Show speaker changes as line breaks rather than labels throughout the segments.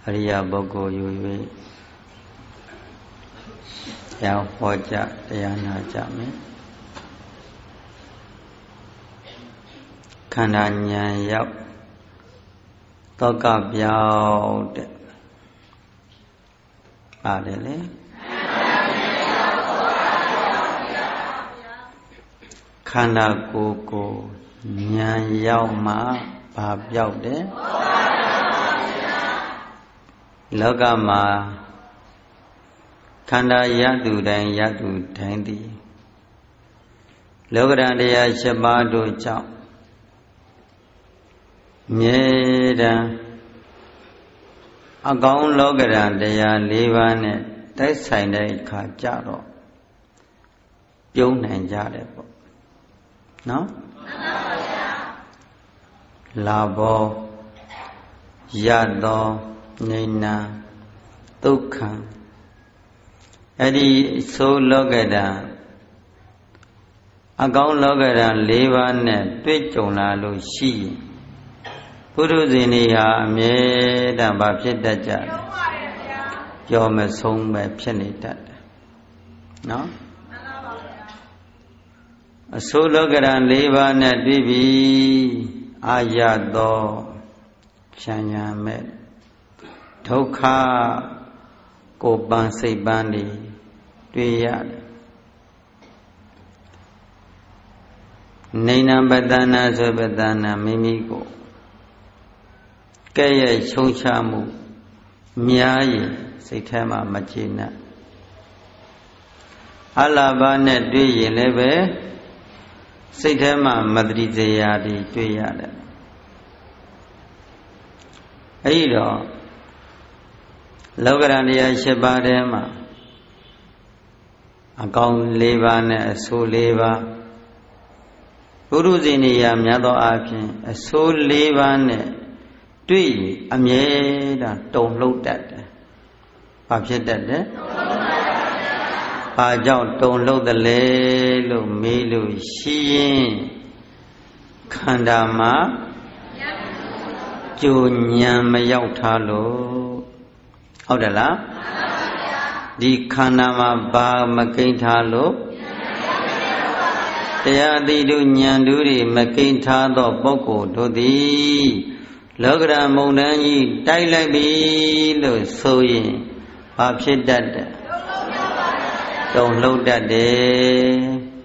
အရိယာပုဂ္ဂိုလ်ယူ၍တရားဟောကြတရားနာကြမယ်ခန္ဓာဉာဏ်ရောက်သောကပြောင်းတဲ့ပါတယ်လေခန္ဓာကိုယ်ကိုဉာဏ်ရောက်မှဘာပြောက်တယ်လောကမှာခန္ဓာရတုတိုင်းရတုတိုင်းသည်လောကဓာတ်တရား7ပါးတို့ကြောင့်မြဲတမ်းအကောင်းလောကဓာတ်တရား4ပါးနဲ့တိုက်ဆိုင်တဲ့အခါကြတော့ပြုံးနိုင်ကြတယ်ပေါ့နော်လာဘောရသောနိနာဒုက္ခအဲ့ဒီဆိုလောကဓာတ်အကောင်းလောကဓာတ်4ပါးနဲ့တွေ့ကြုံလာလို့ရှိရင်ပုရုဇဉ်တွေဟာအမြဲတမ်းဘာဖြစ်တတ်ကြလဲကြောမဆုံးပဲဖြစ်နေတတ်တယ်နော်အဆိုလောကဓာတ်4ပါးနဲ့တွေ့ပြီအာရသောချမ်းသာမဲ့ဒုက္ခကိုပန်းစိတ်ပန်းတွေတွေ့ရတယ်နေနံပတနာဆိုပတနာမိမိကိုကဲ့ရဲ့ချုံချမှုများရင်စိတ်ထဲမှာမကျေနပ်အလာဘနဲ့တွေ့ရင်လည်းပဲစိတ်ထဲမှာမတတိစရာတွေတွေ့ရတယ်အဲ့တော့လောကဓာတ်တရား7ပါးထဲမှာအကောင်း4ပါးနဲ့အဆိုး4ပါးပုရုဇဉ်နေရာများသောအားဖြင့်အဆိုး4ပါးနဲ့တွေ့ရင်အမြဲတမ်းတုန်လှုပ်တတ်တယ်။ဘာဖြစ်တတ်လဲ။ဘာကြောင့်တုန်လှုပ်သလဲလို့မေးလို့ရှိရင်ခန္ဓာမှာကြိုဉာဏ်မရောက်ထားလို့ဟုတ်တယ်လားဒီခန္ဓာမှာဘာမကိန်းထားလို့တရားတိတုဉာဏ်တို့တွေမကိန်းထားသောပုဂ္ဂိုလ်တို့သည်လောကဓာတ်မုန်တန်းကြီးတိုက်လိုက်ပြီလို့ဆိုရင်ဘာဖြစ်တတ်တယ်တုန်လှုပ်တတ်တယ်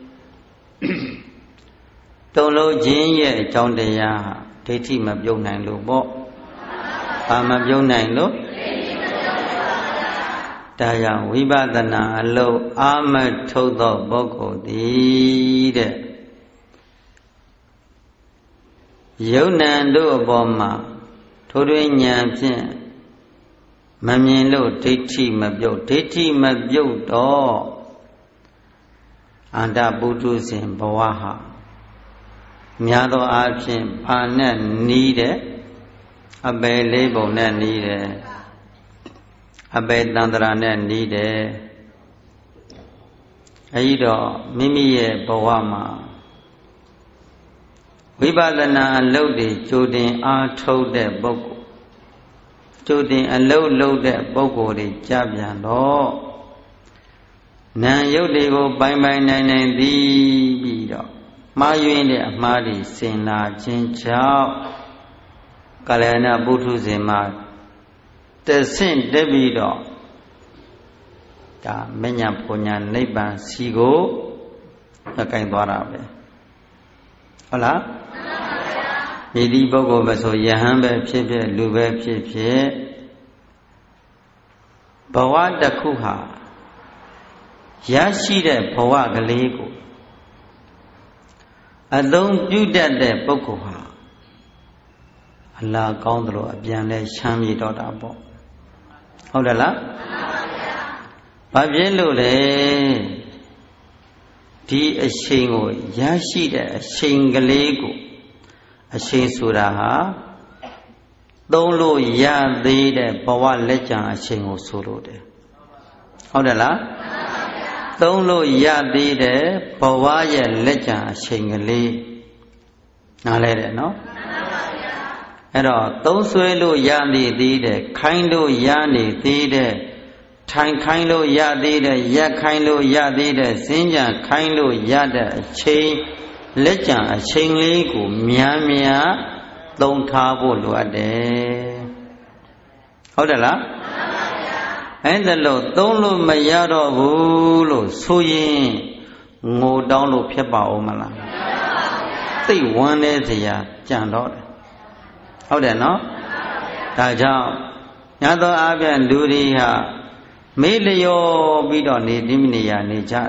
တုန်လှုပ်ခြင်းရဲ့အကြောင်းတရားဟာဒိဋ္ဌိမပြုတ်နိုင်လို့ပေါ့ဘာမပြုတ်နိုင်လို့ဒါကြောင့်ဝိပဿနာအလုံးအာမထုတ်သောပုဂ္ဂိုလ်သည်တဲ့ယုံနံတို့အပေါ်မှာထိုတွင်ဉာဏ်ဖြင့်မမြင်လို့ဒိဋ္ဌိမပြုတ်ဒိဋ္ဌိမပြုတ်တော့အန္တပုထုဇဉ်ဘဝဟာများသောအားဖြင့်ဘာနဲ့နီးတဲ့အပယ်လေးပုံနဲ့နီးတယ်အပယ်တန္တရာနဲ့နီးတယ်အဲဒီတော့မိမိရဲ့ဘဝမှာဝိပဿနာအလုပ်တွေကြိုတင်အားထုတ်တဲ့ပုဂ္ဂိုလ်ကြိုတင်အလုပ်လုပ်တဲ့ပုဂ္ဂိုလ်တွေကြပြန်တော့နာယုတ်တွေကိုပိုင်ပိုင်နိုင်နိုင်သိပြီးတော့မှားယွင်းတဲ့အမှားတွေစင်လာခြင်းကြောင့်ကာလယနာပုထုဇဉ်မှာတဆင့်တက်ပြီးတော့ဒါမဉ္ဇဉ်ပညာနိဗ္ဗာန်စီကိုမကင်သွားတာပဲဟုတ်လားဒီဒီပုဂ္ဂိုလ်ပဲဆိုယဟန်ပဲဖြစ်ဖြစ်လူပဲဖြစ်ဖြစ်ဘဝတစ်ခုဟာရရှိတဲ့ဘဝကလေးကိုအလုံးပြုတတ်တဲ့ပုဂ္ဂိုလ်ဟာအလားကောင်းသလိုအပြန်လဲချမ်းမြေတော့တာပေါ့ဟုတ်တယ်လားဘာဖြစ်လို့လဲဒီအချိန်ကိုရရှိတဲ့အချိန်ကလေးကိုအချိန်ဆိုတာဟာသုံးလို့ရသေးတဲ့ဘဝလက်ကျန်အချိန်ကိုဆိုလို့တယ်ဟုတ်တယ်လားသုံးလို့ရသေးတဲ့ဘဝရဲ့လက်ကျန်အချိန်ကလေးနားလဲတယ်နော်အဲ့တော့သုံးဆွဲလို့ရနေသေးတယ်ခိုင်းလို့ရနေသေးတယ်ထိုင်ခိုင်းလို့ရသေးတယ်ရက်ခိုင်းလို့ရသေးတယ်စင်းကြံခိုင်းလို့ရတဲ့အချိန်လက်ကြံအချိန်လေးကိုများများသုံးထားဖို့လိုအပ်တယ်ဟုတ်တယ်လားအဲ့ဒါလို့သုံးလို့မရတော့ဘူးလို့ဆိုရင်ငိုတောင်းလို့ဖြစ်ပါဦးမလားသိဝမ်းနေစရာကြံတော့တယ်ဟုတ်တယ်နော်ဒါကြောင့်ညသောအပြင်လူတွေဟာမေးလျော်ပြီးတော့နေတိမိနေရနေကြ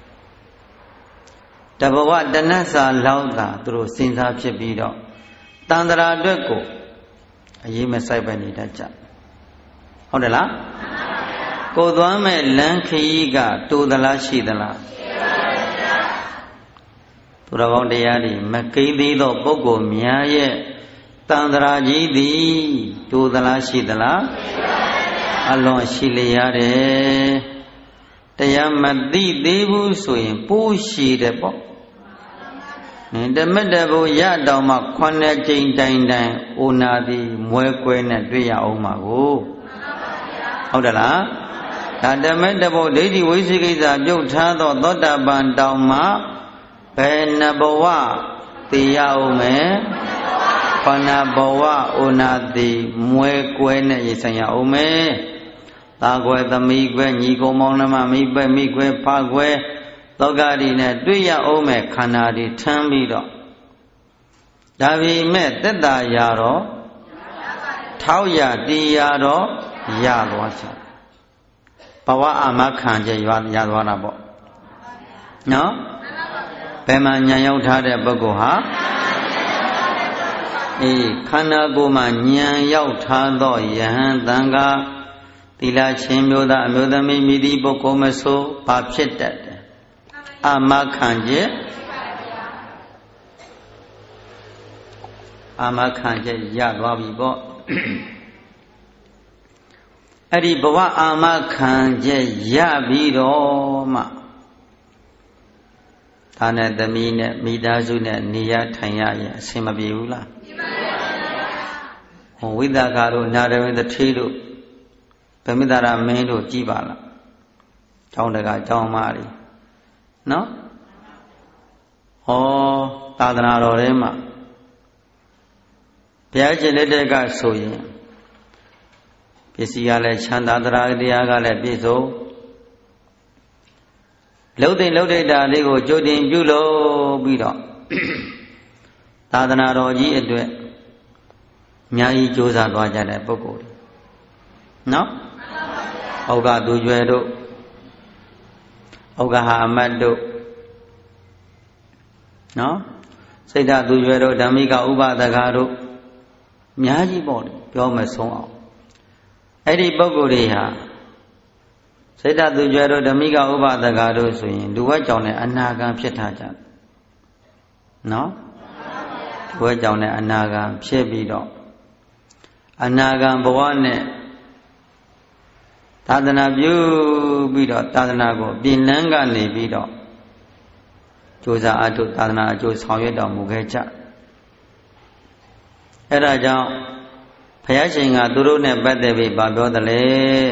တဘဝတဏ္ဍစာလောက်သာသူတို့စဉ်းစားဖြစ်ပြီးတော့တန်ត្រာအတွက်ကိုအရေးမဆိုင်ပဲနေတတ်ကြဟုတ်တယ်လားကိုသွားမဲ့လမ်းခရီးကတူသလားရှိသလားရှိပါဗျာသူတော်ကောင်းတရားတွေမကိန်းသေးသောပုဂ္ဂိုလ်များရဲ့တန်ត្រာကြီးသည်တူသလားရှိသလားရှိပါဗျာအလွန်ရှိလျရတယ်တရားမသိသေးဘူးဆိုရင်ပိုးရှိတယ်ပေါ့ဓမ္မတဘူရတော်မှာ9ကြိမ်တိုင်တိုင်အိုနာသည်မွဲကွဲနဲ့တွေ့ရအောင်ပါကိုဟုတ်တယ်လားဒါဓမ္မတဘူဒိဋ္ဌိဝိသိကိစ္စပြုတ်ထားသောသောတာပန်တောင်မှာဘယ်နှဘဝသိရအောင်မယ်9ဘဝအိုနာသည်မွဲကွဲနဲ့ရဆိုင်ရအောင်မယ်သာကွယ်သမီးကွယ်ညီကုံမောင်နှမမိပဲမိကွယ်ဖကွယ်သောကရီနဲ့တွေ့ရအောင်မဲ့ခန္ဓာတွေထမ်းပြီးတော့ဒါပေမဲ့သက်တာရတော့ထောက်ရတရားတော့ရသွားချင်ဘဝအာမခံချက်ရသွားတာပေါ့နော်ဘယ်မှာညာရောက်ထားတဲ့ပုဂ္ဂိုလ်ဟာခန္ဓာကိုယ်မှာဉာဏ်ရောက်ထားသောယဟန်တန်ခါသီလချင်းမျိုးသားအမျိုးသမီးမိသည့်ပုဂ္ဂိုလ်မဆိုဘာဖြစ်တတ်တယ်အာမခံချက်အာမခံချက်ရသွားပြီပေါ့အဲ့ဒီဘဝအာမခံချက်ရပြီးတော့မှဒါနဲ့သမီးနဲ့မိသားစုနဲ့နေရထိုင်ရရင်အဆင်မပြေဘူးလားဝိသကာတို့နာရဝိသထေတို့ဗမိတာရမင်းတို့ကြည်ပါလားကျောင်းတကာကျောင်းမတွေနော်ဩသာသနာတော်ထဲမှာဘုရားရှင်လက်ထက်ကဆိုရင်ပစ္စည်းကလည်းချမ်းသာတရားကလည်းပြည့်စုံလှုပ်တဲ့လှုပ်တဲ့တာလေးကိုကြိုတင်ပြုလုပ်ပြီးတော့သာသနာတော်ကြီးအတွက်အများကြီးကြိုးစားသွားကြတဲ့ပုဂ္ဂိုလ်တွေနော်ဩဃသူကျွယ်တို့ဩဃဟာအမတ်တို့နော်စိတ်ဓာတ်သူကျွယ်တို့ဓမ္မိကဥပဒကတို့အများကြီးပေါ့ပြောမဆုံးအောင်အဲ့ဒီပုဂ္ဂိုလ်တွေဟာစိတ်ဓာတ်သူကျွယ်တို့ဓမ္မိကဥပဒကတို့ဆိုရင်လူဝဲကြောင့်လည်းအနာဂံဖြစ်ထားကြတယ်နော်လူဝဲကြောင့်လည်းအနာဂံဖြစ်ပြီးတော့အနာဂံဘဝနဲ့သာသနာပြုပြီးတော့သာသနာကိုပြင်လန်းကနေပြီးတော့ကြိုးစားအထုသာသနာအကျိုးဆောင်ရွက်တော်မူခဲ့ကြအဲ့ဒါကြောင့်ဘုရားရှင်ကသူတို့နဲ့ပတ်သက်ပြီးပြောတယ်လေ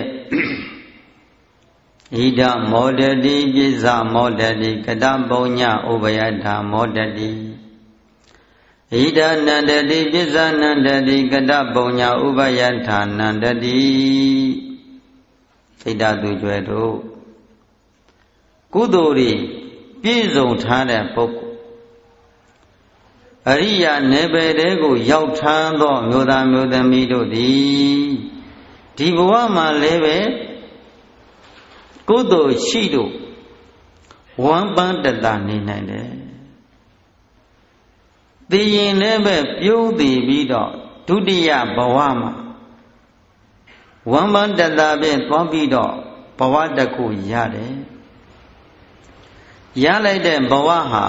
ဣဒမောဒတိပိစ္ဆမောဒတိကတပုံညဥပယထာမောဒတိဣဒနန္တတိပိစ္ဆနန္တတိကတပုံညဥပယထာနန္တတိစိတ်ဓာတ်သူကျွဲတို့ကုသိုလ်တွေပြည့်စုံထားတဲ့ပုဂ္ဂိုလ်အရိယာနယ်ပယ်တွေကိုရောက်ထမ်းသောမျိုးသားမျိုးသမီးတို့သည်ဒီဘဝမှာလည်းပဲကုသိုလ်ရှိလို့ဝမ်းပန်းတတနေနိုင်တယ်သိရင်လည်းပဲပြုံးတည်ပြီးတော့ဒုတိယဘဝမှာဝမ်းပန်းတတဖြင့်သွားပြီးတော့ဘဝတစ်ခုရတယ်ရလိုက်တဲ့ဘဝဟာ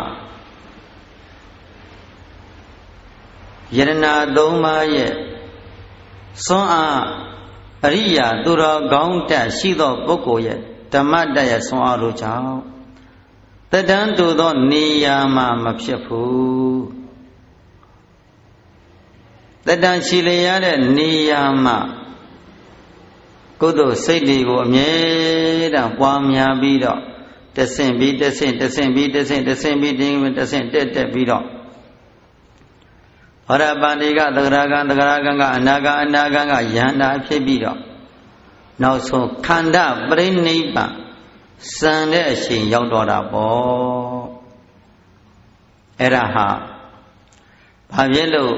ယရဏသုံးပါးရဲ့စွမ်းအားအရိယာသူတော်ကောင်းတတ်ရှိသောပုဂ္ဂိုလ်ရဲ့ဓမ္မတတ်ရဲ့စွမ်းအားတို့ကြောင့်တတန်းတူသောနေရာမှာမဖြစ်ဘူးတတန်ရှိလျားတဲ့နေရာမှာကုသိုလ်စိတ်တွေကိုအမြဲတမ်းပွားများပြီးတော့တဆင့်ပြီးတဆင့်တဆင့်ပြီးတဆင့်တဆင့်ပြီးတဆင့်တက်ပြီးတော့ဟောရပန္တိကသဂရကံကအနာဂံကယန္တာဖြစ်ပြီးတော့နောက်ဆုံးခန္ဓာပရိနိဗ္ဗာန်စံတဲ့အချိန်ရောက်တော့တာပေါ့အဲ့ဒါဟာဘာဖြစ်လို့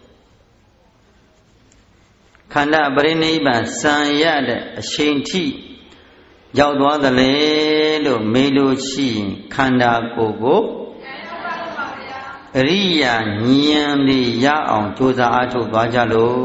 ခန္ဓာပရိနိဗ္ဗာန်စံရတဲ့အချိန်ထိရောက်သွားသလဲလို့မေးလို့ရှိရင်ခန္ဓာကိုယ်ကိုအရိယာဉာဏ်တွေရအောင်ကြိုးစားအားထုတ်သွားကြလို့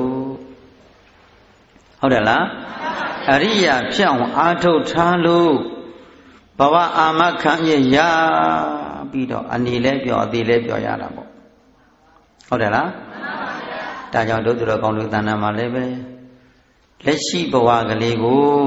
ဟုတ်တယ်လားအရိယာဖြစ်အောင်အားထုတ်ထားလို့ဘဝအာမခံရပြီးတော့အနေလဲပြောအသေးလဲပြောရတာပေါ့ဟုတ်တယ်လားဒါကြောင့်တို့သူတော်ကောင်းတို့တဏ္ဍာမှာလည်းပဲလက်ရှိဘဝကလေးကို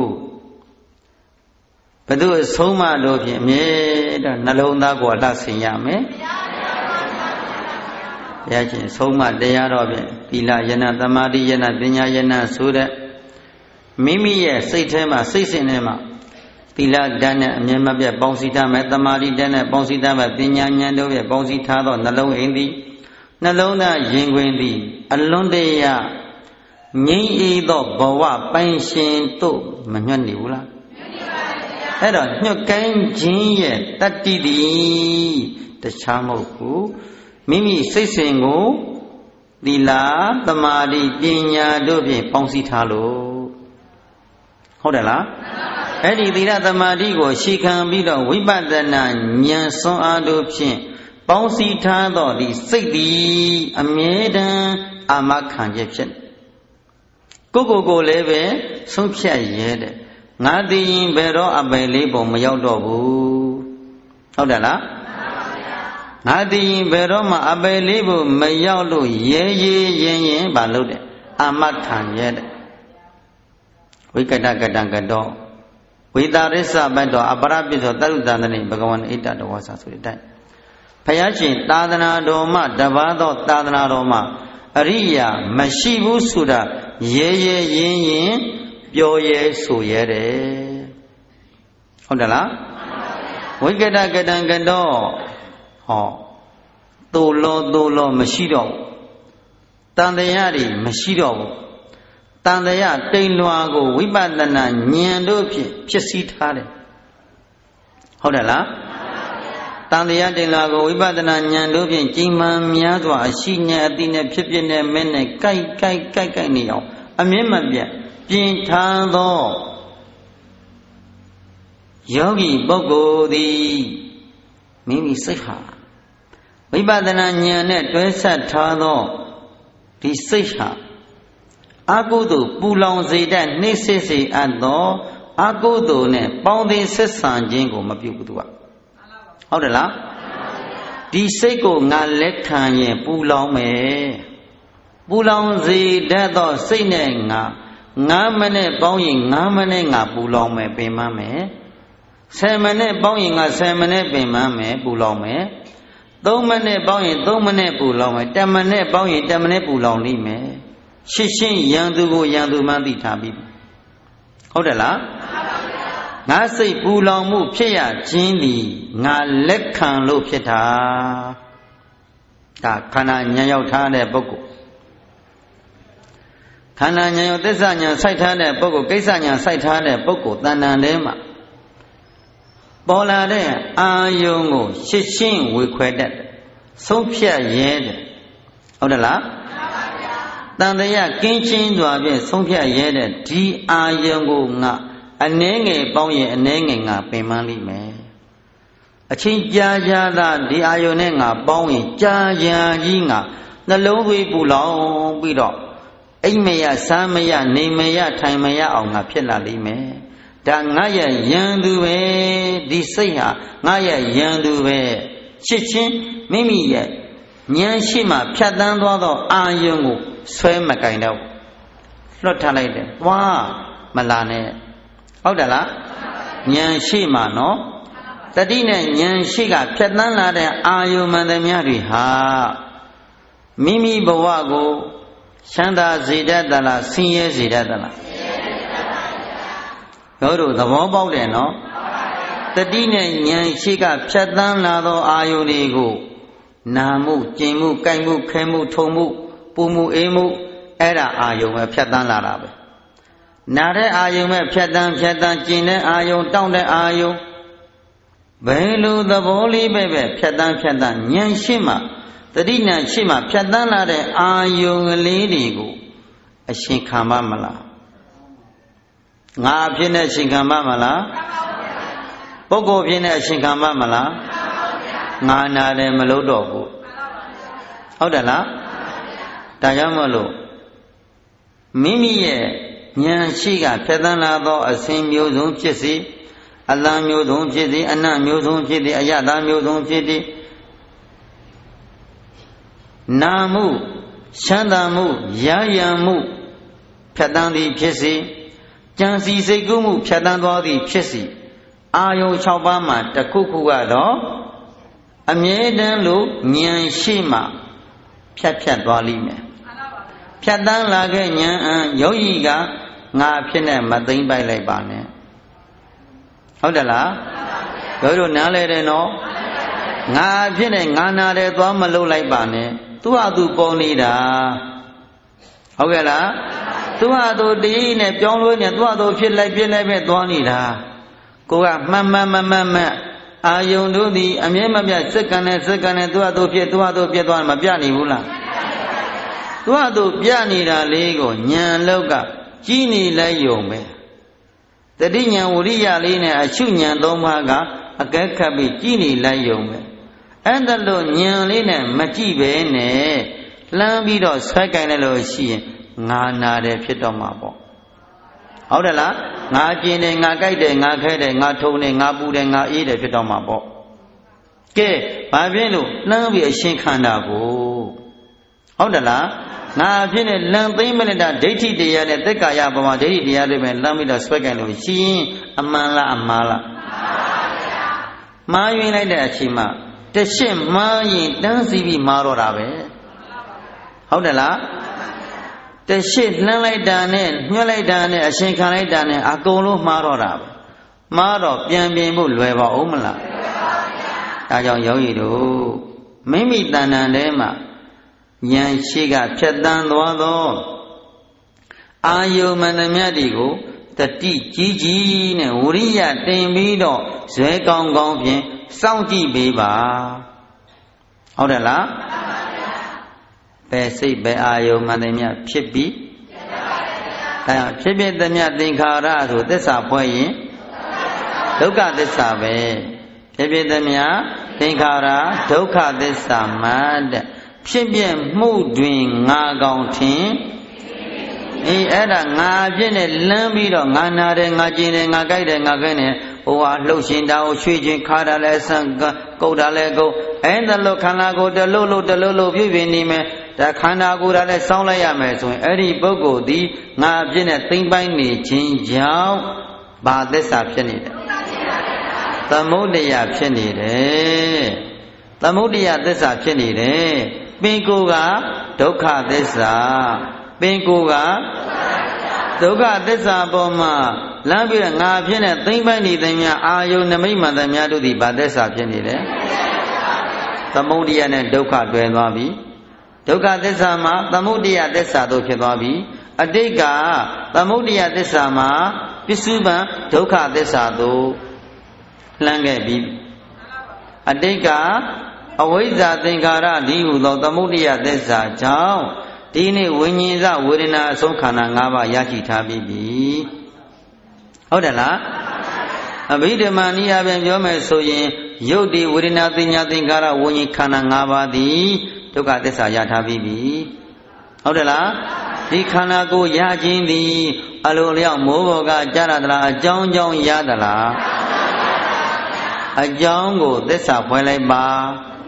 ဘယ်သူအဆုံးမလို့ဖြင့်အမြဲတမ်းနှလုံးသားကိုလှဆင်ရမယ်ဘုရားရှင်ဆုံးမတရားတော်ဖြင့်သီလယနာသမာဓိယနာပညာယနာဆိုတဲ့မိမိရဲ့စိတ်ထဲမှာစိတ်စဉ်ထဲမှာသီလဓာတ်နဲ့အမြဲမပြတ်ပေါင်းစည်းထားမယ်သမာဓိဓာတ်နဲ့ပေါင်းစည်းထားမယ်ပညာဉာဏ်တို့ရဲ့ပေါင်းစည်းထားသောနှလုံးအိမ်သည်နှလုံးသားရင်ခွင်သည်အလွန်တရာငြိမ်းအေးသောဘဝပိုင်ရှင်တို့မညွတ်နေဘူးလားအဲ့တော့ညွတ်ကိုင်းခြင်းရဲ့တတ္တိသည်တခြားမဟုတ်ဘူးမိမိစိတ်စဉ်ကိုသီလသမာဓိပညာတို့ဖြင့်ပေါင်းစည်းထားလို့ဟုတ်တယ်လားအဲ့ဒီသီလသမာဓိကိုရှေခံပြီးတော့ဝိပဿနာဉာဏ်စွမ်းအားတို့ဖြင့်ပေါင်းစည်းထားသောဒီစိတ်သည်အမြဲတမ်းအာမခံချက်ဖြစ်ကိုလည်းပဲဆုံးဖြတ်ရဲတဲ့ငါသိရင်ဘယ်တော့အပယ်လေးပုံမရောက်တော့ဘူးဟုတ်တယ်လားငါသိရင်ဘယ်တော့မှအပယ်လေးပုံမရောက်လို့ရဲရင်မလုပ်တဲ့အာမခံရဲတဲ့ဝိကတကတံကတောဝိတာရစ္ဆဘတ်တော်အပရပိသောတရုတန္တနိဘဂဝံဣတ္တတဝါစာဆိုတဲ့အတိုင်းဘုရားရှင်သာသနာတော်မှတပါးသောသာသနာတော်မှအရိယာမရှိဘူးဆိုတာရဲရင်ပြောရဲဆိုရဲတယ်ဟုတ်တယ်လားဝိကတကတံကတောဟောသို့လောမရှိတော့ဘူးတန်တရားတွေမရှိတော့ဘူးတန်တရားတိမ်လွှာကိုဝိပဿနာဉာဏ်တို့ဖြင့်ဖြစ်စည်းထားတယ်ဟုတ်တယ်လားတန်တရားတိမ်လွှာကိုဝိပဿနာဉာဏ်တို့ဖြင့်ကြည်မှန်များစွာအရှိဉာဏ်အတိနဲ့ဖြစ်နဲ့မဲနဲ့ကြိုက်နေအောင်အမြင့်မပြတ်ပြင်ထားသောယောဂီပုဂ္ဂိုလ်သည်မိမိစိတ်ဟာဝိပဿနာဉာဏ်နဲ့တွဲဆက်ထားသောဒီစိတ်ဟာအကုသိုလ်ပူလောင်စေတတ်နှိမ့်စစ်စေအပ်သောအကုသိုလ်နဲ့ပေါင်းသင်းဆက်ဆံခြင်းကိုမပြုဘူးသူကဟုတ်တယ်လားဒီစိတ်ကိုငါလက်ခံရင်ပူလောင်မယ်ပူလောင်စေတတ်သောစိတ်နဲ့ငါ9မိနစ်ပေါင်းရင်9မိနစ်ငါပူလောင်မယ်ပင်ပန်းမယ်10မိနစ်ပေါင်းရင်ငါ10မိနစ်ပင်ပန်းမယ်ပူလောင်မယ်3မိနစ်ပေါင်းရင်3မိနစ်ပူလောင်မယ်10မိနစ်ပေါင်းရင်10မိနစ်ပူလောင်လိမ့်မယ်ရှင်းရှင်းရန်သူကိုရန်သူမှသိထားပြီဟုတ်တယ်လားငါစိတ်ပူလောင်မှုဖြစ်ရခြင်းသည်ငါလက်ခံလို့ဖြစ်တာဒါခန္ဓာဉာဏ်ရောက်ထားတဲ့ပုဂ္ဂိုလ်ခန္ဓာဉာဏ်ရောက်သစ္စာဉာဏ်စိုက်ထားတဲ့ပုဂ္ဂိုလ်ကိစ္စဉာဏ်စိုက်ထားတဲ့ပုဂ္ဂိုလ်တဏ္ဍာန်ထဲမှာပေါ်လာတဲ့အာယုံကိုရှင်းရှင်းဝေခွဲတတ်တယ်ဆုံးဖြတ်ရဲတယ်ဟုတ်တယ်လားတန်တရားကင်းချင်းစွာဖြင့်ဆုံးဖြတ်ရဲတဲ့ဒီအာယုံကိုငါအနှဲငယ်ပေါင်းရင်အနှဲငယ်ငါပင်ပန်းလိမ့်မယ်အချင်းကြာသာဒီအာယုံနဲ့ငါပေါင်းရင်ကြာကြီးငါနှလုံးသွေးပူလောင်ပြီးတော့အိမ်မရစားမရနေမရထိုင်မရအောင်ငါဖြစ်လာလိမ့်မယ်ဒါငါရဲ့ယံသူပဲဒီစိတ်ဟာငါရဲ့ယံသူပဲချစ်ချင်းမိမိရဲ့ဉာဏ်ရှိမှဖြတ်တန်းသွားသောအာယုံကိုဆွဲမကင်တော့လွတ်ထားလိုက်တယ်သွားမလာနဲ့ဟုတ်တယ်လားဉာဏ်ရှိမှနော်တတိနဲ့ဉာဏ်ရှိကဖြတ်တန်းလာတဲ့အာယုံမှန်သမျှတွေဟာမိမိဘဝကိုချမ်းသာစေတတ်သလားဆင်းရဲစေတတ်သလားတို့သဘောပေါက်တယ်နော်တတိနဲ့ဉာဏ်ရှိကဖြတ်တန်းလာသောအာယုန်တွေကိုနာမှုကျင်မှုကြိုက်မှုခဲမှုထုံမှုပူမှုအေးမှုအဲ့ဒါအာယုန်ပဲဖြတ်တန်းလာတာပဲနာတဲ့အာယုန်ပဲဖြတ်တန်းကျင်တဲ့အာယုန်တောင့်တဲ့အာယုန်ဘယ်လိုသဘောလေးပဲဖြတ်တန်းဉာဏ်ရှိမှတတိဉာဏ်ရှိမှဖြတ်တန်းလာတဲ့အာယုန်ကလေးတွေကိုအရှင်ခံပါမလားငါအဖြစ်နဲ့အရှင်ခံပါမလားပုဂ္ဂိုလ်ဖြစ်နဲ့အရှင်ခံပါမလားငါနာတယ်မလို့တော့ဘူးဟုတ်တယ်လားဒါကြောင့်မလို့မိမိရဲ့ဉာဏ်ရှိကဖြတ်တန်းလာသောအစဉ်မျိုးစုံဖြစ်စေအလံမျိုးစုံဖြစ်စေအနတ်မျိုးစုံဖြစ်စေအယတမျိုးစုံဖြစ်စေနာမှုချမ်းသာမှုရရန်မှုဖြတ်တန်းသည်ဖြစ်စေကြံစီစိတ်ကူးမှုဖြတ်တန်းသွားသည်ဖြစ်စေအာယုံ6ပါးမှာတစ်ခုခုကတော့အမြဲတမ်းလို့ဉာဏ်ရှိမှဖြတ်သွားလိမ့်မယ်ဖြတ်တန်းလာခဲ့ဉာဏ်ယောဂီကငါဖြစ်နဲ့မသိမ့်ပိုက်လိုက်ပါနဲ့ဟုတ်တယ်လားတို့နားလဲတယ်နော်ငါဖြစ်နဲ့ငါနာတယ်သွားမလုပ်လိုက်ပါနဲ့သူ့ဟာသူပေါ်နေတာဟုတ်ကဲ့လားသူ့ဟာသူတည်နဲ့ပြောင်းလို့နေသူ့ဟာသူဖြစ်လိုက်ပဲသွားနေတာကိုကမှန်အာယုန်တို့သည်အမြဲမပြတ်စက္ကန့်နဲ့သူ့ဟာသူဖြစ်သွားမပြနိုင်ဘူးလားသူ့ဟာသူပြနေတာလေးကိုဉာဏ်လောက်ကကြီးနေလိုက်ယုံပဲတတိဉာဏ်ဝရိယလေးနဲ့အရှုဉာဏ်သုံးပါးကအကဲခတ်ပြီးကြီးနေလိုက်ယုံပဲအဲ့ဒါလို့ဉာဏ်လေးနဲ့မကြည့်ပဲနဲ့လှမ်းပြီးတော့ဆွဲကင်လိုက်လို့ရှိရင်ငါနာတယ်ဖြစ်တော့မှာပေါ့ဟုတ်တယ်လားငါကျင်တယ်ငါကြိုက်တယ်ငါခဲတယ်ငါထုံတယ်ငါပူတယ်ငါအေးတယ်ဖြစ်တော့မှာပေါ့ကဲဘာဖြစ်လို့လှမ်းပြီးအရှင်းခန္ဓာကိုဟုတ်တယ်လားငါဖြစ်နေလံသိမ့်မလက်တာဒိဋ္ဌိတရားနဲ့သက်ကာယဘဝဒိဋ္ဌိတရားတွေပဲလှမ်းပြီးတော့ဆွဲကင်လို့ရှိရင်အမှန်လားအမှားလားမှားယွင်းလိုက်တဲ့အချိန်မှာတရှင်းမှားရင်တန်းစီပြီးမှားတော့တာပဲဟုတ်တယ်လားတရှင်းလှမ်းလိုက်တာနဲ့ညှက်လိုက်တာနဲ့အရှင်ခံလိုက်တာနဲ့အကုန်လုံးမှားတော့တာပဲမှားတော့ပြန်ပြင်ဖို့လွယ်ပါဦးမလားဒါကြောင့်ယောဂီတို့မိမိတဏ္ဍာထဲမှာဉာဏ်ရှိကဖြတ်တန်းသွားသောအာယုမန္တမြတ်ဒီကိုတတိကြီးနဲ့ဝရိယတင်ပြီးတော့ဇွဲကောင်းကောင်းဖြင့်စောင့်ကြည့်ပေးပါဟုတ်တယ်လားဘယ်စိတ်ဘယ်အာယုမန္တမြတ်ဖြစ်ပြီးဖြစ်သမျှသင်္ခါရဆိုသစ္စာဖွဲ့ရင်ဒုက္ခသစ္စာပဲဖြစ်သမျှသင်္ခါရဒုက္ခသစ္စာမှတဲ့ဖြစ်ပြမှုတွင်ငါကောင်ထင်အဲ့ဒါငါပြည့်နဲ့လမ်းပြီးတော့ငါနာတယ်ငါကျင်တယ်ငါကြိုက်တယ်ငါခဲနေဟိုဟာလှုပ်ရှင်တာကိုရွှေချင်းခါတာလဲဆန့်ကုတ်တာလဲကုတ်အဲ့ဒါလို့ခန္ဓာကိုယ်တလို့ပြုပြင်နေမယ်ဒါခန္ဓာကိုယ်တာလဲစောင်းလိုက်ရမယ်ဆိုရင်အဲ့ဒီပုဂ္ဂိုလ်ဒီငါပြည့်နဲ့သိမ့်ပိုင်းနေခြင်းကြောင့်ဘာသစ္စာဖြစ်နေတယ်သမုဒယဖြစ်နေတယ်သမုဒယသစ္စာဖြစ်နေတယ်ပင်ကိုယ်ကဒုက္ခသစ္စာပင်ကိုယ်ကဒုက္ခသစ္စာပေါ်မှာလမ်းပြီးတော့ငါဖြစ်နေသိမ့်ပိုင်းနေတဲ့များအာယုနမိတ်မှန်တဲ့များတို့ဒီဘာသစ္စာဖြစ်နေလဲသမုဒယနဲ့ဒုက္ခတွဲသွားပြီဒုက္ခသစ္စာမှာသမုဒယသစ္စာတို့ဖြစ်သွားပြီအတိတ်ကသမုဒယသစ္စာမှာပစ္စုပန်ဒုက္ခသစ္စာတို့လှမ်းခဲ့ပြီအတိတ်ကအဝိဇ္ဇာသင်္ခါရဒီဟုသောသမုဒယသစ္စာကြောင့်ဒီနေ့ဝိညာဉ်စဝေဒနာအဆုံးခန္ဓာ၅ပါးရရှိထားပြီဟုတ်တယ်လားအဘိဓမ္မာနိယပြန်ပြောမယ်ဆိုရင်ယုတ်ဒီဝေဒနာသင်ညာသင်္ခါရဝိညာဉ်ခန္ဓာ၅ပါးသည်ဒုက္ခသစ္စာရထားပြီဟုတ်တယ်လားဒီခန္ဓာကိုယ်ရခြင်းသည်အလိုလျောက်မိုးဘောကကြားရသလားအကြောင်းကြောင့်ရသလားအကြောင်းကိုသစ္စာဖွင့်လိုက်ပါ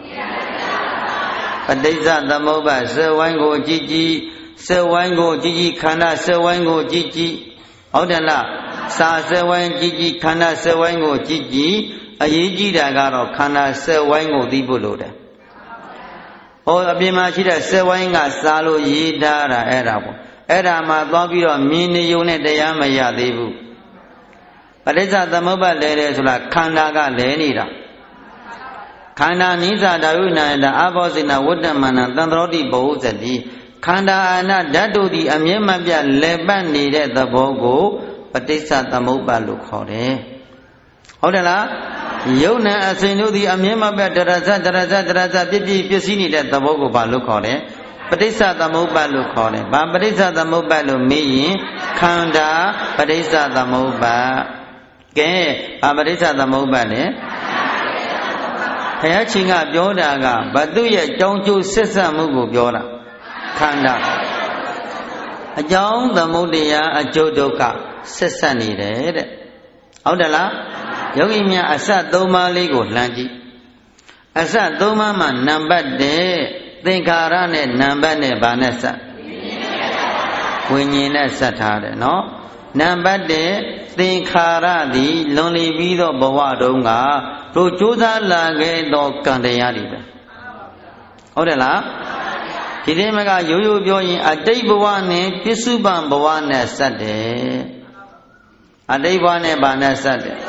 ပဋိစ္စသမုပ္ပါစဝိုင်းကိုကြည်ကြည်စဝိုင်းကိုကြည်ကြည်ခန္ဓာစဝိုင်းကိုကြည်ကြည်ဟုတ်တယ်လားစာစဝိုင်းကြည်ကြည်ခန္ဓာစဝိုင်းကိုကြည်ကြည်အရေးကြီးတာကတော့ခန္ဓာစဝိုင်းကိုသိဖို့လိုတယ်ဩအပြင်မှာရှိတဲ့စက်ဝိုင်းကစားလို့ရေးထားတာအဲ့ဒါပေါ့အဲ့ဒါမှသွားပြီးတော့မြင်နေုံနဲ့တရားမရသေးဘူးပဋိစ္စသမုပ္ပါလဲတယ်ဆိုတာခန္ဓာကလဲနေတာခန္ဓာနိစ္စဒါယုနာယတအဘောဇိနဝတ္တမနံသံဃောတိဘောဇတိခန္ဓာအနဓာတ်တို့သည်အမြဲမပြတ်လဲပတ်နေတဲ့သဘောကိုပဋိစ္စသမုပ္ပါလို့ခေါ်တယ်ဟုတ်တယ်လားယုံနဲ့အစဉ်တို့သည်အမြဲမပြတ်တရဇတရဇပြည့်ပြည့်ပစ္စည်းနေတဲ့သဘောကိုဘာလို့ခေါ်တယ်ပဋိစ္စသမုပ္ပါလို့ခေါ်တယ်ဘာပဋိစ္စသမုပ္ပါလို့မေးရင်ခန္ဓာပဋိစ္စသမုပ္ပါကဲဘာပဋိစ္စသမုပ္ပါလဲဘုရားရှင်ကပြောတာကဘသူရဲ့ကြောင်းကျိုးဆက်ဆက်မှုကိုပြောတာခန္ဓာအကြောင်းသမုဒ္ဒရာအကျိုးဒုက္ခဆက်ဆက်နေတယ်တဲ့ဟုတ်တယ်လားယောဂီများအစ၃ပါးလေးကိုလှမ်းကြည့်အစ၃ပါးမှာနံပါတ်1သင်္ခါရနဲ့နံပါတ်နဲ့ဘာနဲ့ဆက်ဝိညာဉ်နဲ့ဆက်ထားတယ်နော်နံပါတ်1သင်္ခါရသည်လွန်လီပြီးသောဘဝတုန်းကတို့ကြိုးစားလာခဲ့သောကံတရားတွေပဲဟုတ်တယ်လားဒီနေ့မကရိုးရိုးပြောရင်အတိတ်ဘဝနဲ့ပြစ္စုပန်ဘဝနဲ့ဆက်တယ်အတိတ်ဘဝနဲ့ဘာနဲ့ဆက်တယ်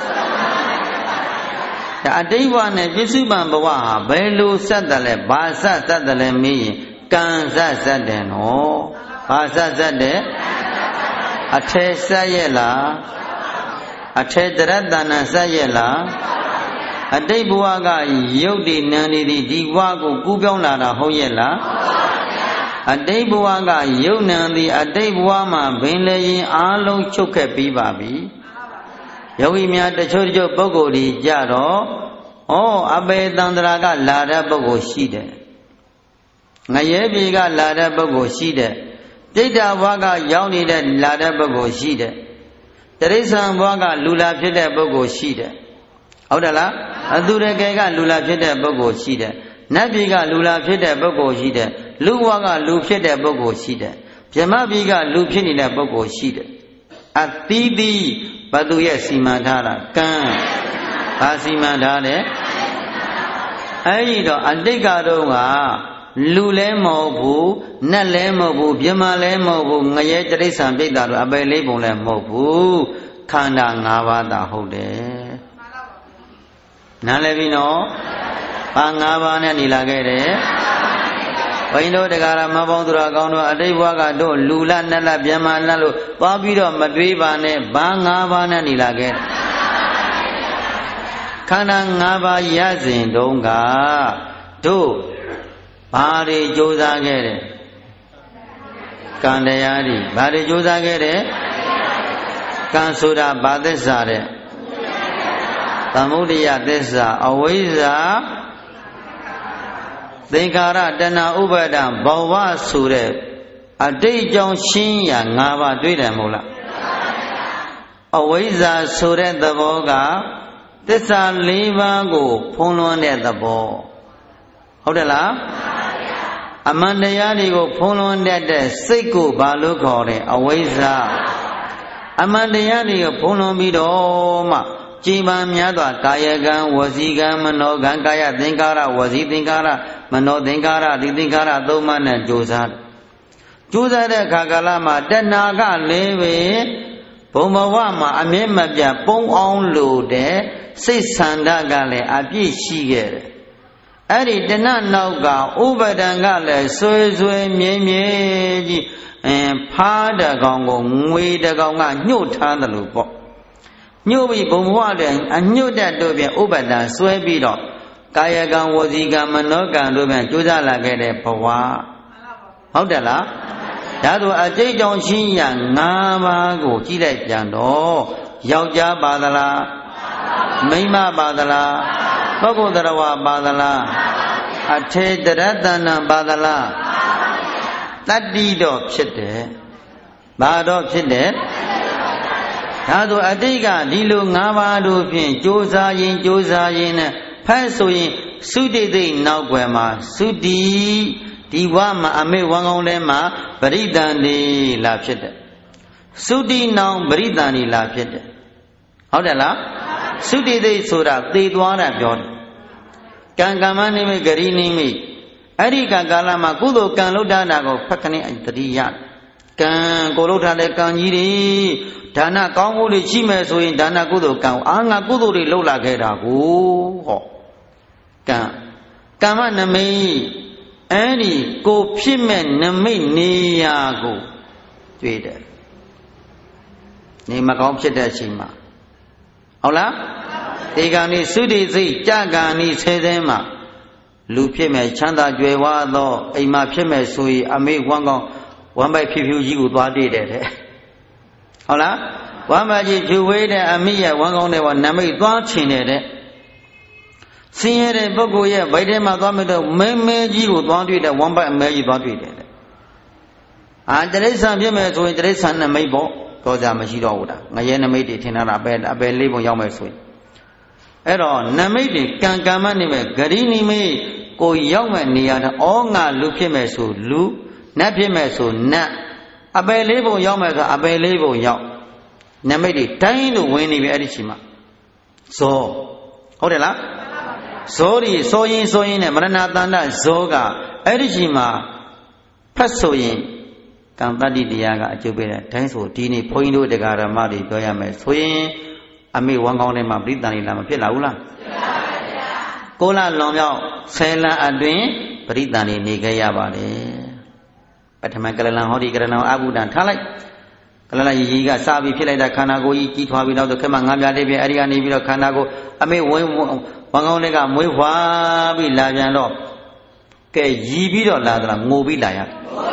ဒါအတိတ်ဘဝနဲ့ပြစ္စုပန်ဘဝဟာဘယ်လိုဆက်တယ်လဲဘာဆက်တယ်လဲမေးရင်ကံဆက်တယ်နော်ဘာဆက်တယ်အထေဆက်ရဲ့လားအထေတရတဏဆက်ရဲ့လားအတိတ်ဘဝကရုပ်တည်နာနေသည်ဒီဘဝကိုကူးပြောင်းလာတာဟုတ်ရဲ့လားအတိတ်ဘဝကယုံနံသည်အတိတ်ဘဝမှာဘင်လေရင်အားလုံးချုပ်ခဲ့ပြီးပါပြီယောဂီများတချို့ပုဂ္ဂိုလ်တွေကြတော့အပေတန္တရာကလာတဲ့ပုဂ္ဂိုလ်ရှိတယ်ငရဲပြေကလာတဲ့ပုဂ္ဂိုလ်ရှိတယ်တိဋ္ဌဘဝကရောက်နေတဲ့လာတဲ့ပုဂ္ဂိုလ်ရှိတယ်တိရိစ္ဆာန်ဘဝကလူလာဖြစ်တဲ့ပုဂ္ဂိုလ်ရှိတယ်ဟုတ်တယ်လားအသူရကေကလူလာဖြစ်တဲ့ပုဂ္ဂိုလ်ရှိတယ်နတ်ပြည်ကလူလာဖြစ်တဲ့ပုဂ္ဂိုလ်ရှိတယ်လူဘဝကလူဖြစ်တဲ့ပုဂ္ဂိုလ်ရှိတယ်ဗြဟ္မပြည်ကလူဖြစ်နေတဲ့ပုဂ္ဂိုလ်ရှိတယ်အသီးသီးဘသူရဲ့စီမံထားတာကံဘာစီမံထားလဲအဲ့ဒီတော့အတိတ်ကတော့ကလူလည်းမဟုတ်ဘူးနတ်လည်းမဟုတ်ဘူးဗြဟ္မာလည်းမဟုတ်ဘူးငရဲတိရစ္ဆာန်ပြိတ္တာတို့အပယ်လေးပုံလည်းမဟုတ်ဘူးခန္ဓာ၅ပါးသာဟုတ်တယ်နားလည်ပြီနော်ဘာ၅ပါးနဲ့နေလာခဲ့တယ်ဘိန်းတို့တရားရမပေါင်းသူတော်ကောင်းတို့အတိတ်ဘဝကတို့လူလနတ်လဗြဟ္မာလလို့သွားပြီးတော့မတွေးပါနဲ့ဘာ၅ပါးနဲ့နေလာခဲ့ခန္ဓာ၅ပါးရစဉ်တုန်းကတို့ဘာတွေကြိုးစားခဲ့တယ်ကံတရားတွေဘာတွေကြိုးစားခဲ့တယ်ကံဆိုတာဘာသစ္စာတဲ့သမုဒယသစ္စာအဝိဇ္ဇာသင်္ခါရတဏှာဥပါဒံဘဝဆိုတဲ့အတိတ်ကြောင့်ရှင်းရ၅ပါးတွေ့တယ်မဟုတ်လားအဝိဇ္ဇာဆိုတဲ့သဘောကသစ္စာ၄ပါးကိုဖုံးလွှမ်းတဲ့သဘောဟုတ်တယ်လားအမှန်တရားတွေကိုဖုံးလွှမ်းတတ်တဲ့စိတ်ကိုဘာလို့ခေါ်လဲအဝိဇ္ဇာအမှန်တရားတွေကိုဖုံးလွှမ်းပြီးတော့မှကြည်ပံများစွာကာယကံဝစီကံမနောကံကာယသင်္ကာရဝစီသင်္ကာရမနောသင်္ကာရဒီသင်္ကာရသုံးပါးနဲ့ကြိုးစားတဲ့အခါကာလမှာတဏှာကလည်းပဲဘုံဘဝမှာအမြဲမပြတ်ပုံအောင်လို့တဲ့စိတ်ဆန္ဒကလည်းအပြည့်ရှိခဲ့တယ်အဲ့ဒီတဏှာနောက်ကဥပါဒံကလည်းဆွေမြဲမြဲကြီးဖားတကောင်ကိုငွေတကောင်ကညှို့ထားတယ်လို့ပေါ့ညှို့ပြီးဘုံဘဝတဲ့အညှို့တဲ့တို့ပြန်ဥပါဒံဆွဲပြီးတော့ကာယကံဝစီကံမနောကံတို့ပြန်ကြိုးစားလာခဲ့တဲ့ဘဝဟုတ်တယ်လားဒါဆိုအတိတ်ကြောင့်ရှင်းရ၅ပါးကိုကြည့်လိုက်ပြန်တော့ယောက်ျားပါသလားမိန်းမပါသလားပုဂ္ဂိုလ်တရားဝပါသလားအထေတရတဏပါသလားတတ္တိတော့ဖြစ်တယ်ဘာတော့ဖြစ်တယ်ဒါဆိုအတိတ်ကဒီလို၅ပါးတို့ဖြင့်ကြိုးစားရင်နဲ့ဖတ်ဆိုရင်သုတိသိနောက်ွယ်မှာသုတိဒီဘဝမှာအမေဝံကောင်းထဲမှာပရိသန္တိလာဖြစ်တယ်သုတိနောင်ပရိသန္တိလာဖြစ်တယ်ဟုတ်တယ်လားသုတိသိဆိုတာသေသွားတာပြောတယ်ကံကမ္မနိမိတ်ဂရိနိမိတ်အဲ့ဒီကကာလမှာကုသိုလ်ကံလုပ်တာကိုဖက်ခနဲ့တတိယကံကိုလုပ်ထားတဲ့ကံကြီးတွေဒါနကောင်းမှုတွေရှိမယ်ဆိုရင်ဒါနကုသိုလ်ကံအာငါကုသိုလ်တွေလုပ်လာခဲ့တာကိုဟောကံကမ္မနမိတ်အဲ့ဒီကိုဖြစ်မဲ့နမိတ်နေရာကိုတွေ့တယ်နေမကောင်းဖြစ်တဲ့အချိန်မှာဟုတ်လားဒီကံนี่သုတိစိတ်ကြကံนี่ဆဲဆဲမှာလူဖြစ်မဲ့ချမ်းသာကြွယ်ဝသောအိမ်မှာဖြစ်မဲ့ဆိုရင်အမေဝမ်းကောင်းဝမ်းပိုက်ဖြူဖြူကြီးကိုသွားတွေ့တယ်တဲ့ဟုတ်လားဝမ်းပိုက်ကြီးဖြူဝေးတဲ့အမိရဲ့ဝမ်းကောင်းတဲ့နမိတ်သွားချင်တဲ့ဆင်းရဲတဲ့ပုဂ္ဂိုလ်ရဲ့ဗိုက်ထဲမှာသွားမိတော့မဲမဲကြီးကိုသွားတွေ့တဲ့ဝမ်းပိုက်အမဲကြီးသွားတွေ့တယ်တရိစ္ဆာန်ဖြစ်မဲ့ဆိုရင်တရိစ္ဆာန်နမိတ်ပေါ့တော့ကြမရှိတော့ဘူးလားငရဲနမိတ်တွေထင်တာအပယ်လေးပုံရောက်မဲ့ဆိုရင်အဲ့တော့နမိတ်တွေကံကမ္မနေမဲ့ဂရိနိမိတ်ကိုရောက်မဲ့နေရာတော့ငါလူဖြစ်မဲ့ဆိုလူနတ်ဖြစ်မဲ့ဆိုနတ်အပယ်လေးပုံရောက်မဲ့ဆိုအပယ်လေးပုံရောက်နမိတ်တွေတိုင်းလို့ဝင်နေပြီအဲ့ဒီချိန်မှာဇောဟုတ်တယ်လားဇောဒီစောရင်နဲ့မရဏတန္တဇောကအဲ့ဒီချိန်မှာဖတ်ဆိုရင်ကံတတ္တိတရားကအကျုပ်ပေးတယ်တိုင်းဆိုဒီနေ့ဘုန်းကြီးတို့တရားဓမ္မတွေပြောရမယ်ဆိုရင်အမေဝမ်းကောင်းထဲမှာပရိသန္တိလာမဖြစ်လာဘူးလားဖြစ်ပါပါဗျာကိုလလွန်မြောက်10လအတွင်းပရိသန္တိနေခဲ့ရပါတယ်ပထမကလလံဟောဒီကရဏံအဘုဒ္ဓံထားလိုက်ကလလရီကစပြီးဖြစ်လိုက်တဲ့ခန္ဓာကိုယ်ကြီးကြီးထွားပြီးတော့ခက်မှငါးပြားလေးပြအဲ့ဒီကနေပြီးတော့ခန္ဓာကိုယ်အမေဝမ်းကောင်းတွေကမွေးဖွားပြီးလာပြန်တော့ကဲရည်ပြီးတော့လာသလားငိုပြီးလာရ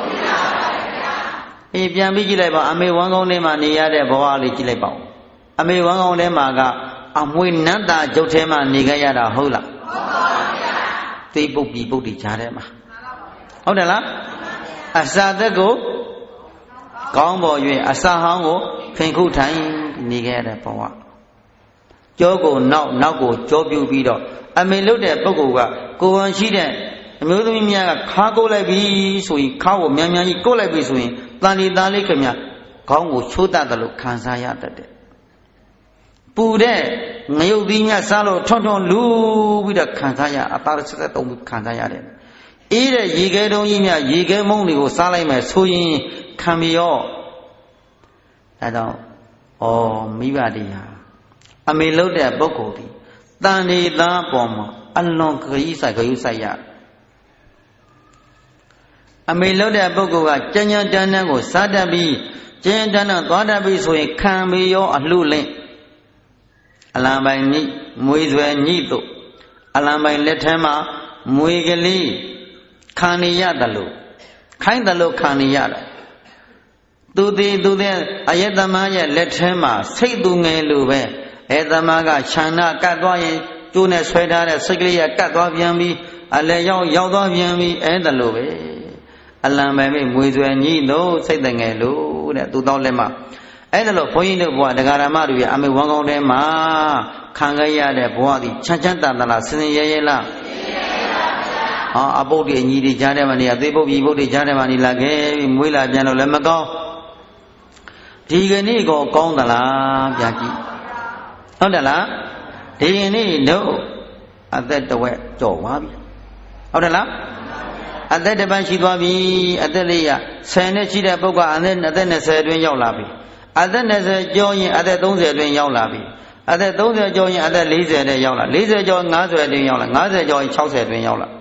ပြန်ပြီးကြည့်လိုက်ပါအမေဝမ်းကောင်းထဲမှာနေရတဲ့ဘဝလေးကြည့်လိုက်ပါဦးအမေဝမ်းကောင်းထဲမှာကအမွေနတ်တာကျုပ်ထဲမှာနေခဲ့ရတာဟုတ်လားဟုတ်ပါဗျာသိပုတ်ပြီးပုတ်တိကြားထဲမှာဟုတ်တယ်လားအစာသက်ကိုကောင်းပေါ်၍အစာဟောင်းကိုဖင်ခုထိုင်နေခဲ့ရတဲ့ဘဝကြောကိုနောက်ကိုကြောပြူပြီးတော့အမေလွတ်တဲ့ပုဂ္ဂိုလ်ကကိုယ်ဝန်ရှိတဲ့အမျိုးသမီးများကခါကိုလိုက်ပြီဆိုရင်ခါကိုများများကြီးကိုလိုက်ပြီဆိုရင်တန်ဒီသားလေးခင်ဗျခေါင်းကိုချိုးတတ်တယ်လို့ခံစားရတတ်တယ်ပူတဲ့ငရုတ်သီးများစားလို့ထွန်းလူပြီးတော့ခံစားရအသားဆက်ဆက်တုံးခံစားရတယ်အေးတဲ့ရေခဲတုံးကြီးများရေခဲမုံတွေကိုစားလိုက်မယ်ဆိုရင်ခံပြီးရောဒါတော့မိဘတွေဟာအမေလို့တဲ့ပုဂ္ဂိုလ်ဒီတန်ဒီသားပေါ်မှာအလွန်ခရီးဆိုင်ရအမေလို့တဲ့ပုဂ္ဂိုလ်ကကြံ့တန်းကိုစားတတ်ပြီးကျင်းတန်းသွားတတ်ပြီးဆိုရင်ခံပြီးရောအလှလင့်အလံပိုင်ညိမွေးဆွဲညိတို့အလံပိုင်လက်ထဲမှာမွေကလေးခံနေရတယ်လို့ခိုင်းတယ်လို့ခံနေရတယ်သူတဲ့အယတမရဲ့လက်ထဲမှာစိတ်သူငယ်လို့ပဲအဲသမကခြံနာကတ်သွားရင်ကျိုးနဲ့ဆွဲထားတဲ့စိတ်ကလေးကကတ်သွားပြန်ပြီးအလဲရောက်သွားပြန်ပြီးအဲဒါလို့ပဲအလံပိုင်မိမွေဆွဲညိတို့စိတ်တငယ်လို့တဲ့သူတော်လက်မှာအဲ့ဒါလို့ဘုန်းကြီးတို့ဘုရားတရားဓမ္မတွေအမေဝမ်းကောင်းထဲမှာခံခဲ့ရတဲ့ဘဝသည်ချမ်းချမ်းသာသာလားစင်စင်ရဲရဲလားအပုတ်တွေအညီတွေကြားထဲမှာနေရသေပုတ်ပြီပုတ်တွေကြားထဲမှာနေလာခဲ့မွေးလာပြန်တော့လည်းမကောင်းဒီကနေ့ကောကောင်းသလားပြန်ကြည့်ဟုတ်တယ်လားဒီကနေ့တို့အသက်တဝက်ကြော်သွားပြီဟုတ်တယ်လားအသက်တစ်ပတ်ရှိသွားပြီအသက်လေးရ10နှစ်ရှိတဲ့ပုဂ္ဂိုလ်အသက်20အတွင်းရောက်လာပြီအသက်20ကျော်ရင်အသက်30အတွင်းရောက်လာပြီအသက်30ကျော်ရင်အသက်40အတွင်းရောက်လာ40ကျော်50အတွင်းရောက်လာ50ကျော်ရင်60အတွင်းရောက်လာ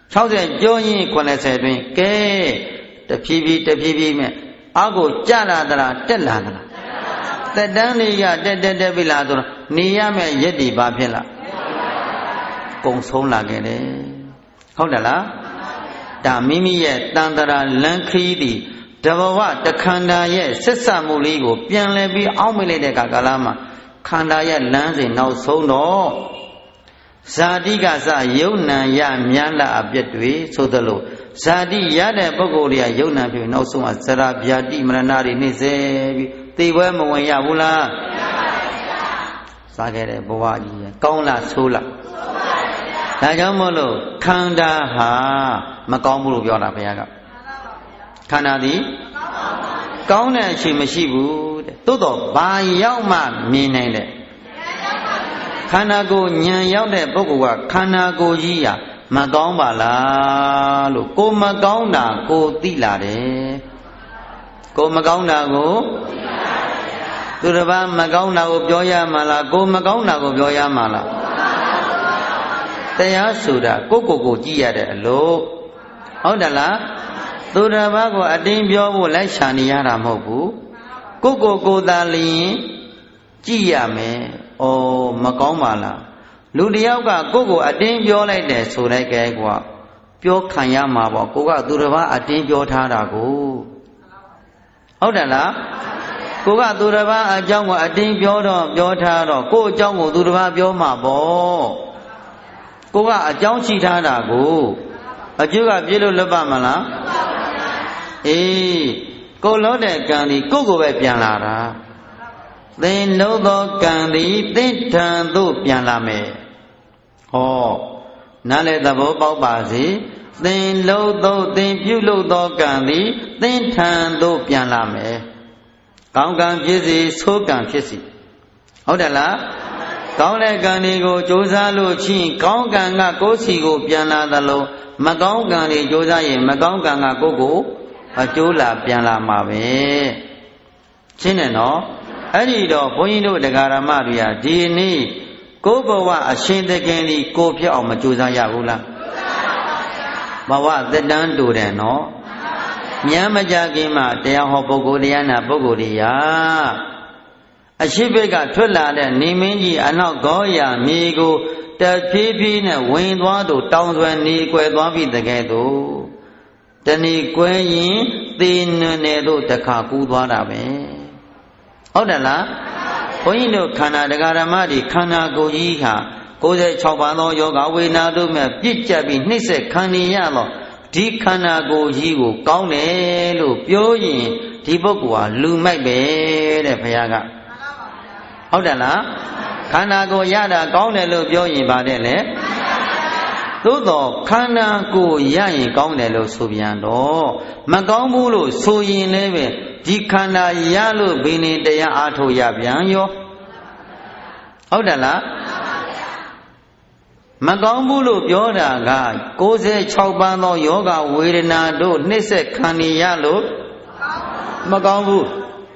60ကျော်ရင်80အတွင်းကဲတဖြည်းဖြည်းမဲ့အောက်ကိုကျလာသလားတက်လာသလားတက်တန်းလေးရတက်ပြီလားဆိုတော့နေရမဲ့ရက်ဒီဘာဖြစ်လားကုံဆုံးလာခဲ့တယ်ဟုတ်တယ်လားဒါမိမိရဲ့တန်တရာလန်းခီးသည်တဘဝတခန္ဓာရဲ့ဆက်ဆံမှုလေးကိုပြန်လဲပြီးအောက်မေ့လိုက်တဲ့ကာလမှာခန္ဓာရဲ့လမ်းစဉ်နောက်ဆုံးတော့ဇာတိကစယုံနံရမြန်းလာအပြည့်တွေဆိုသလိုဇာတိရတဲ့ပုဂ္ဂိုလ်တွေကယုံနံဖြစ်နောက်ဆုံးကဇရာဗျာတိမရဏတွေနှိမ့်စေပြီးသိပွဲမဝင်ရဘူးလားမရပါဘူးဗျာစားခဲ့တဲ့ဘဝကြီးကောင်းလားဆိုးလားဆိုးပါဗျာဒါကြောင့်မို့လို့ခန္ဓာဟာမကောင်းဘူးလို့ပြောတာဘုရားကခန္ဓာသည်ကောင်းတဲ့အချိန်မရှိဘူးတဲ့သို့တော့ဘာရောက်မှမြင်နိုင်တယ်ခန္ဓာကိုယ်ဉာဏ်ရောက်တဲ့ပုဂ္ဂိုလ်ကခန္ဓာကိုယ်ကြီးဟာမကောင်းပါလားလို့ကိုမကောင်းတာကိုသိလာတယ်ကိုမကောင်းတာကိုသူတစ်ပါးမကောင်းတာကိုပြောရမှာလားကိုမကောင်းတာကိုပြောရမှာလားတရားဆိုတာကိုကြည့်ရတဲ့အလို့ဟုတ်တယ်လားသူတစ်ပါးကိုအတင်းပြောဖို့လိုက်ရှာနေရတာမဟုတ်ဘူးကိုသာလျင်ကြည့်ရမယ်ဩမကောင်းပါလားလူတယောက်ကကိုအတင်းပြောလိုက်တယ်ဆိုလိုက်ကဲကွာပြောခံရမှာပေါ့ကိုကသူတစ်ပါးအတင်းပြောထားတာကိုဟုတ်တယ်လားကိုကသူတစ်ပါးအကြောင်းကိုအတင်းပြောထားတော့ကိုအကြောင်းကိုသူတစ်ပါးပြောမှာပေါ့ကိုကအကြောင်းရှိထားတာကိုအကျိုးကပြည့်လို့လွတ်ပါမလားအေးကိုလုံးတဲ့ကံဒီကိုပဲပြန်လာတာသင်လုံးသောကံသည်သင်ထံသို့ပြန်လာမယ်ဟောနားလေသဘောပေါက်ပါစေသင်လုံးသောသင်ပြုလုပ်သောကံသည်သင်ထံသို့ပြန်လာမယ်ကောင်းကံဖြစ်စီဆိုးကံဖြစ်စီဟုတ်တယ်လားကောင်းတဲ့ကံတွေကိုကြိုးစားလို့ချင်းကောင်းကံကကိုယ်စီကိုပြန်လာသလိုမကောင်းကံတွေကြိုးစားရင်မကောင်းကံကကိုအကျိုးလာပြန်လာမှာပဲရှင်းတယ်နော်အဲ့ဒီတော့ဘုန်းကြီးတို့တရားဓမ္မတွေဟာဒီနေ့ကိုယ်ဘဝအရှင်သခင်ဒီကိုဖြစ်အောင်မကြိုးစားရဘူးလားဘဝသက်တမ်းတူတယ်နော်ဉာဏ်မကြခင်မှာတရားဟောပုဂ္ဂိုလ်တရားနာပုဂ္ဂိုလ်တွေဟာအရှိဘိတ်ကထွက်လာတဲ့နေမင်းကြီးအနောက်ကောရာမြေကိုတဖြည်းဖြည်းနဲ့ဝင်သွားတို့တောင်းဆွဲနေကွယ်သွားပြီတကယ်တော့တဏီကွဲရင်သေနွယ်နေတို့တခါကူးသွားတာပဲဟုတ်တယ်လားဘုန်းကြီးတို့ခန္ဓာတရားဓမ္မတွေခန္ဓာကိုယ်ကြီးဟာ96ပါးသောယောဂဝေဒနာတို့မြတ်ပြည့်ကျက်ပြီးနှိမ့်ဆက်ခံနေရတော့ဒီခန္ဓာကိုယ်ကြီးကိုကောင်းတယ်လို့ပြောရင်ဒီပုဂ္ဂိုလ်ဟာလူမိုက်ပဲတဲ့ဘုရားကဟုတ်တယ်လားခန္ဓာကိုယ်ရတာကောင်းတယ်လို့ပြောရင်ဗါတဲ့လေသို့တော့ခန္ဓာကိုယ်ရရင်ကောင်းတယ်လို့ဆိုပြန်တော့မကောင်းဘူးလို့ဆိုရင်လည်းပဲဒီခန္ဓာရလို့ဘယ်နေတရားအားထုတ်ရပြန်ရောဟုတ်တယ်လားမကောင်းဘူးလို့ပြောတာက96ပါးသောယောဂဝေဒနာတို့နှိမ့်ဆက်ခံရလို့မကောင်းဘူး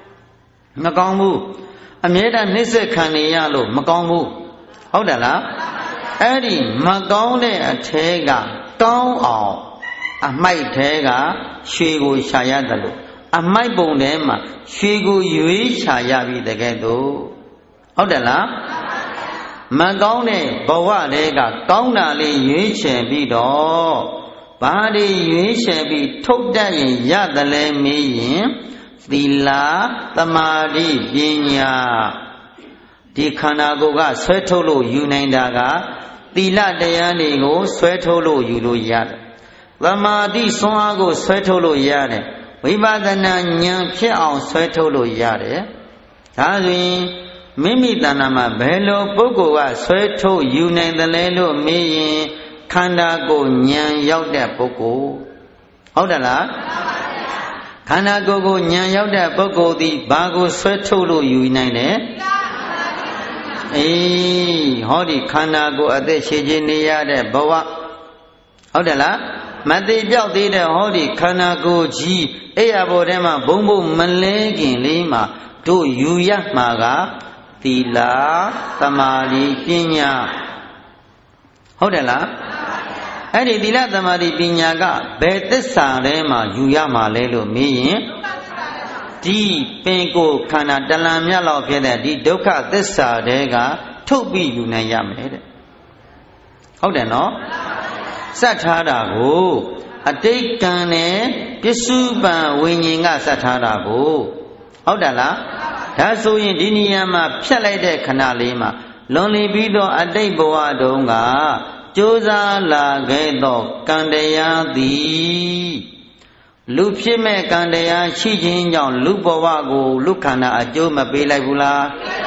အမြဲတမ်းနှိမ့်ဆက်ခံရလို့မကောင်းဘူးဟုတ်တယ်လားအဲ့ဒီမကောင်းတဲ့အထဲကကောင်းအောင်အမိုက်ထဲကရွှေကိုရှာရတယ်လို့အမိုက်ပုံထဲမှာရွှေကိုရွေးရှာရပြီတကယ်တော့ဟုတ်တယ်လားမကောင်းတဲ့ဘဝတွေကကောင်းတာလေးရွေးချယ်ပြီးတော့ဘာတွေရွေးချယ်ပြီးထုတ်တတ်ရင်ရတယ်လဲမေးရင်သီလသမာဓိပညာဒီခန္ဓာကိုယ်ကဆွဲထုတ်လို့ယူနိုင်တာကသီလတရားတွေကိုဆွဲထုတ်လို့ယူလို့ရတယ်သမာဓိစွမ်းအားကိုဆွဲထုတ်လို့ရတယ်ဝိပဿနာဉာဏ်ဖြစ်အောင်ဆွဲထုတ်လို့ရတယ်ဒါဆိုရင်မိမိတဏ္ဍာမှာဘယ်လိုပုဂ္ဂိုလ်ကဆွဲထုတ်ယူနိုင်တယ်လဲလို့မေးရင်ခန္ဓာကိုယ်ဉာဏ်ရောက်တဲ့ပုဂ္ဂိုလ်ဟုတ်တယ်လားခန္ဓာကိုယ်ကိုဉာဏ်ရောက်တဲ့ပုဂ္ဂိုလ်သည်ဘာကိုဆွဲထုတ်လို့ယူနိုင်တယ်အေးဟောဒီခန္ဓာကိုယ်အသက်ရှည်ခြင်းနေရတဲ့ဘဝဟုတ်တယ်လားမတိပြောက်သေးတဲ့ဟောဒီခန္ဓာကိုယ်ကြီးအဲ့ရဘောထဲမှာဘုံမလဲခင်လေးမှာတို့ယူရမှာကသီလသမာဓိပညာဟုတ်တယ်လားအဲ့ဒီသီလသမာဓိပညာကဘယ်သစ္စာထဲမှာယူရမှာလဲလို့မေးရင်ဒီပင်ကိုယ်ခန္ဓာတလံမြတ်လောက်ဖြစ်တဲ့ဒီဒုက္ခသစ္စာတဲကထုတ်ပြီးယူနိုင်ရမယ်တဲ့ဟုတ်တယ်နော်စက်ထားတာကိုအတိတ်ကံနဲ့ပစ္စုပန်ဝိညာဉ်ကစက်ထားတာကိုဟုတ်တယ်လားဒါဆိုရင်ဒီနေရာမှာဖြတ်လိုက်တဲ့ခဏလေးမှာလွန်လီပြီးတော့အတိတ်ဘဝတုန်းကကြိုးစားလာခဲ့သောကံတရားသည်လူဖြစ်မဲ့ကံတရားရှိခြင်းကြောင့်လူဘဝကိုလူခန္ဓာအကျိုးမပေးလိုက်ဘူးလား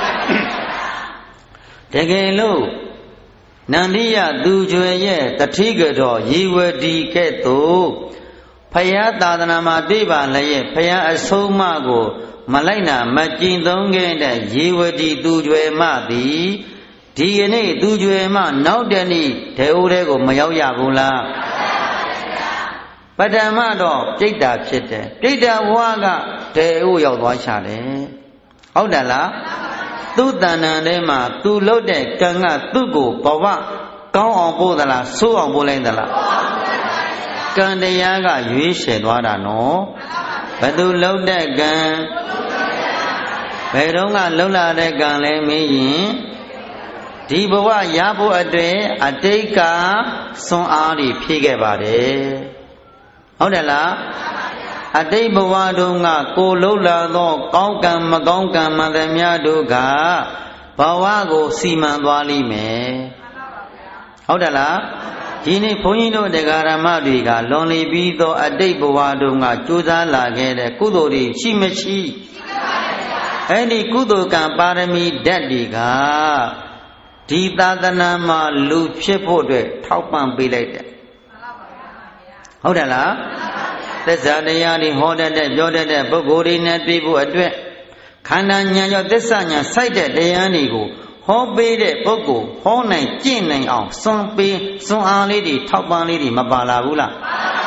တကယ်လို့နန္ဒီယသူကျွယ်ရဲ့တတိကတော်ရေဝတီကဲ့သို့ဖယားသာသနာမှာသိပါလျက်ဖယားအဆုံးအမကိုမလိုက်နာမကျင့်သုံးခဲ့တဲ့ရေဝတီသူကျွယ်မသည်ဒီကနေ့သူကျွေမှနောက်တဲ့နေ့ဒေဝတဲ့ကိုမရောက်ရဘူးလားပထမတော့ပြိတ္တာဖြစ်တယ်ပြိတ္တာဘဝကဒေဝရောက်သွားချတယ်ဟုတ်တယ်လားသူ့တဏ္ဍာထဲမှာသူလှုပ်တဲ့ကံကသူ့ကိုဘဝကောင်းအောင်ပို့သလားဆိုးအောင်ပို့လိုက်သလားကံတရားကရွေးချယ်သွားတာနော်ဘယ်သူလှုပ်တဲ့ကံဘယ်တော့ကလှုပ်လာတဲ့ကံလဲမင်းရင်ဒီဘဝရဖို့အတွက်အတိတ်ကစွန့်အားတွေဖြည့်ခဲ့ပါတယ်ဟုတ်တယ်လားအတိတ်ဘဝတုန်းကကိုလှုပ်လာသောကောင်းကံမကောင်းကံမှန်သမျှတို့ကဘဝကိုစီမံသွားလိမ့်မယ်ဟုတ်တယ်လားဒီနေ့ဘုန်းကြီးတို့တရားဓမ္မတွေကလွန်လီပြီးသောအတိတ်ဘဝတုန်းကကြိုးစားလာခဲ့တဲ့ကုသိုလ်တွေရှိမရှိအဲ့ဒီကုသိုလ်ကံပါရမီဓာတ်တွေကဒီသာသနာမှာလူဖြစ်ဖို့အတွက်ထောက်ပံ့ပေးလိုက်တယ်ဟုတ်တယ်လားသစ္စာတရားတွေဟောတတ်တဲ့ပြောတတ်တဲ့ပုဂ္ဂိုလ်တွေနဲ့တွေ့ဖို့အတွက်ခန္ဓာဉာဏ်ရောသစ္စာဉာဏ်စိုက်တဲ့တရားတွေကိုဟောပေးတဲ့ပုဂ္ဂိုလ်ဟောနိုင်ကျင့်နိုင်အောင်စွန့်ပေးစွန့်အားလေးတွေထောက်ပံ့လေးတွေမပါလာဘူးလား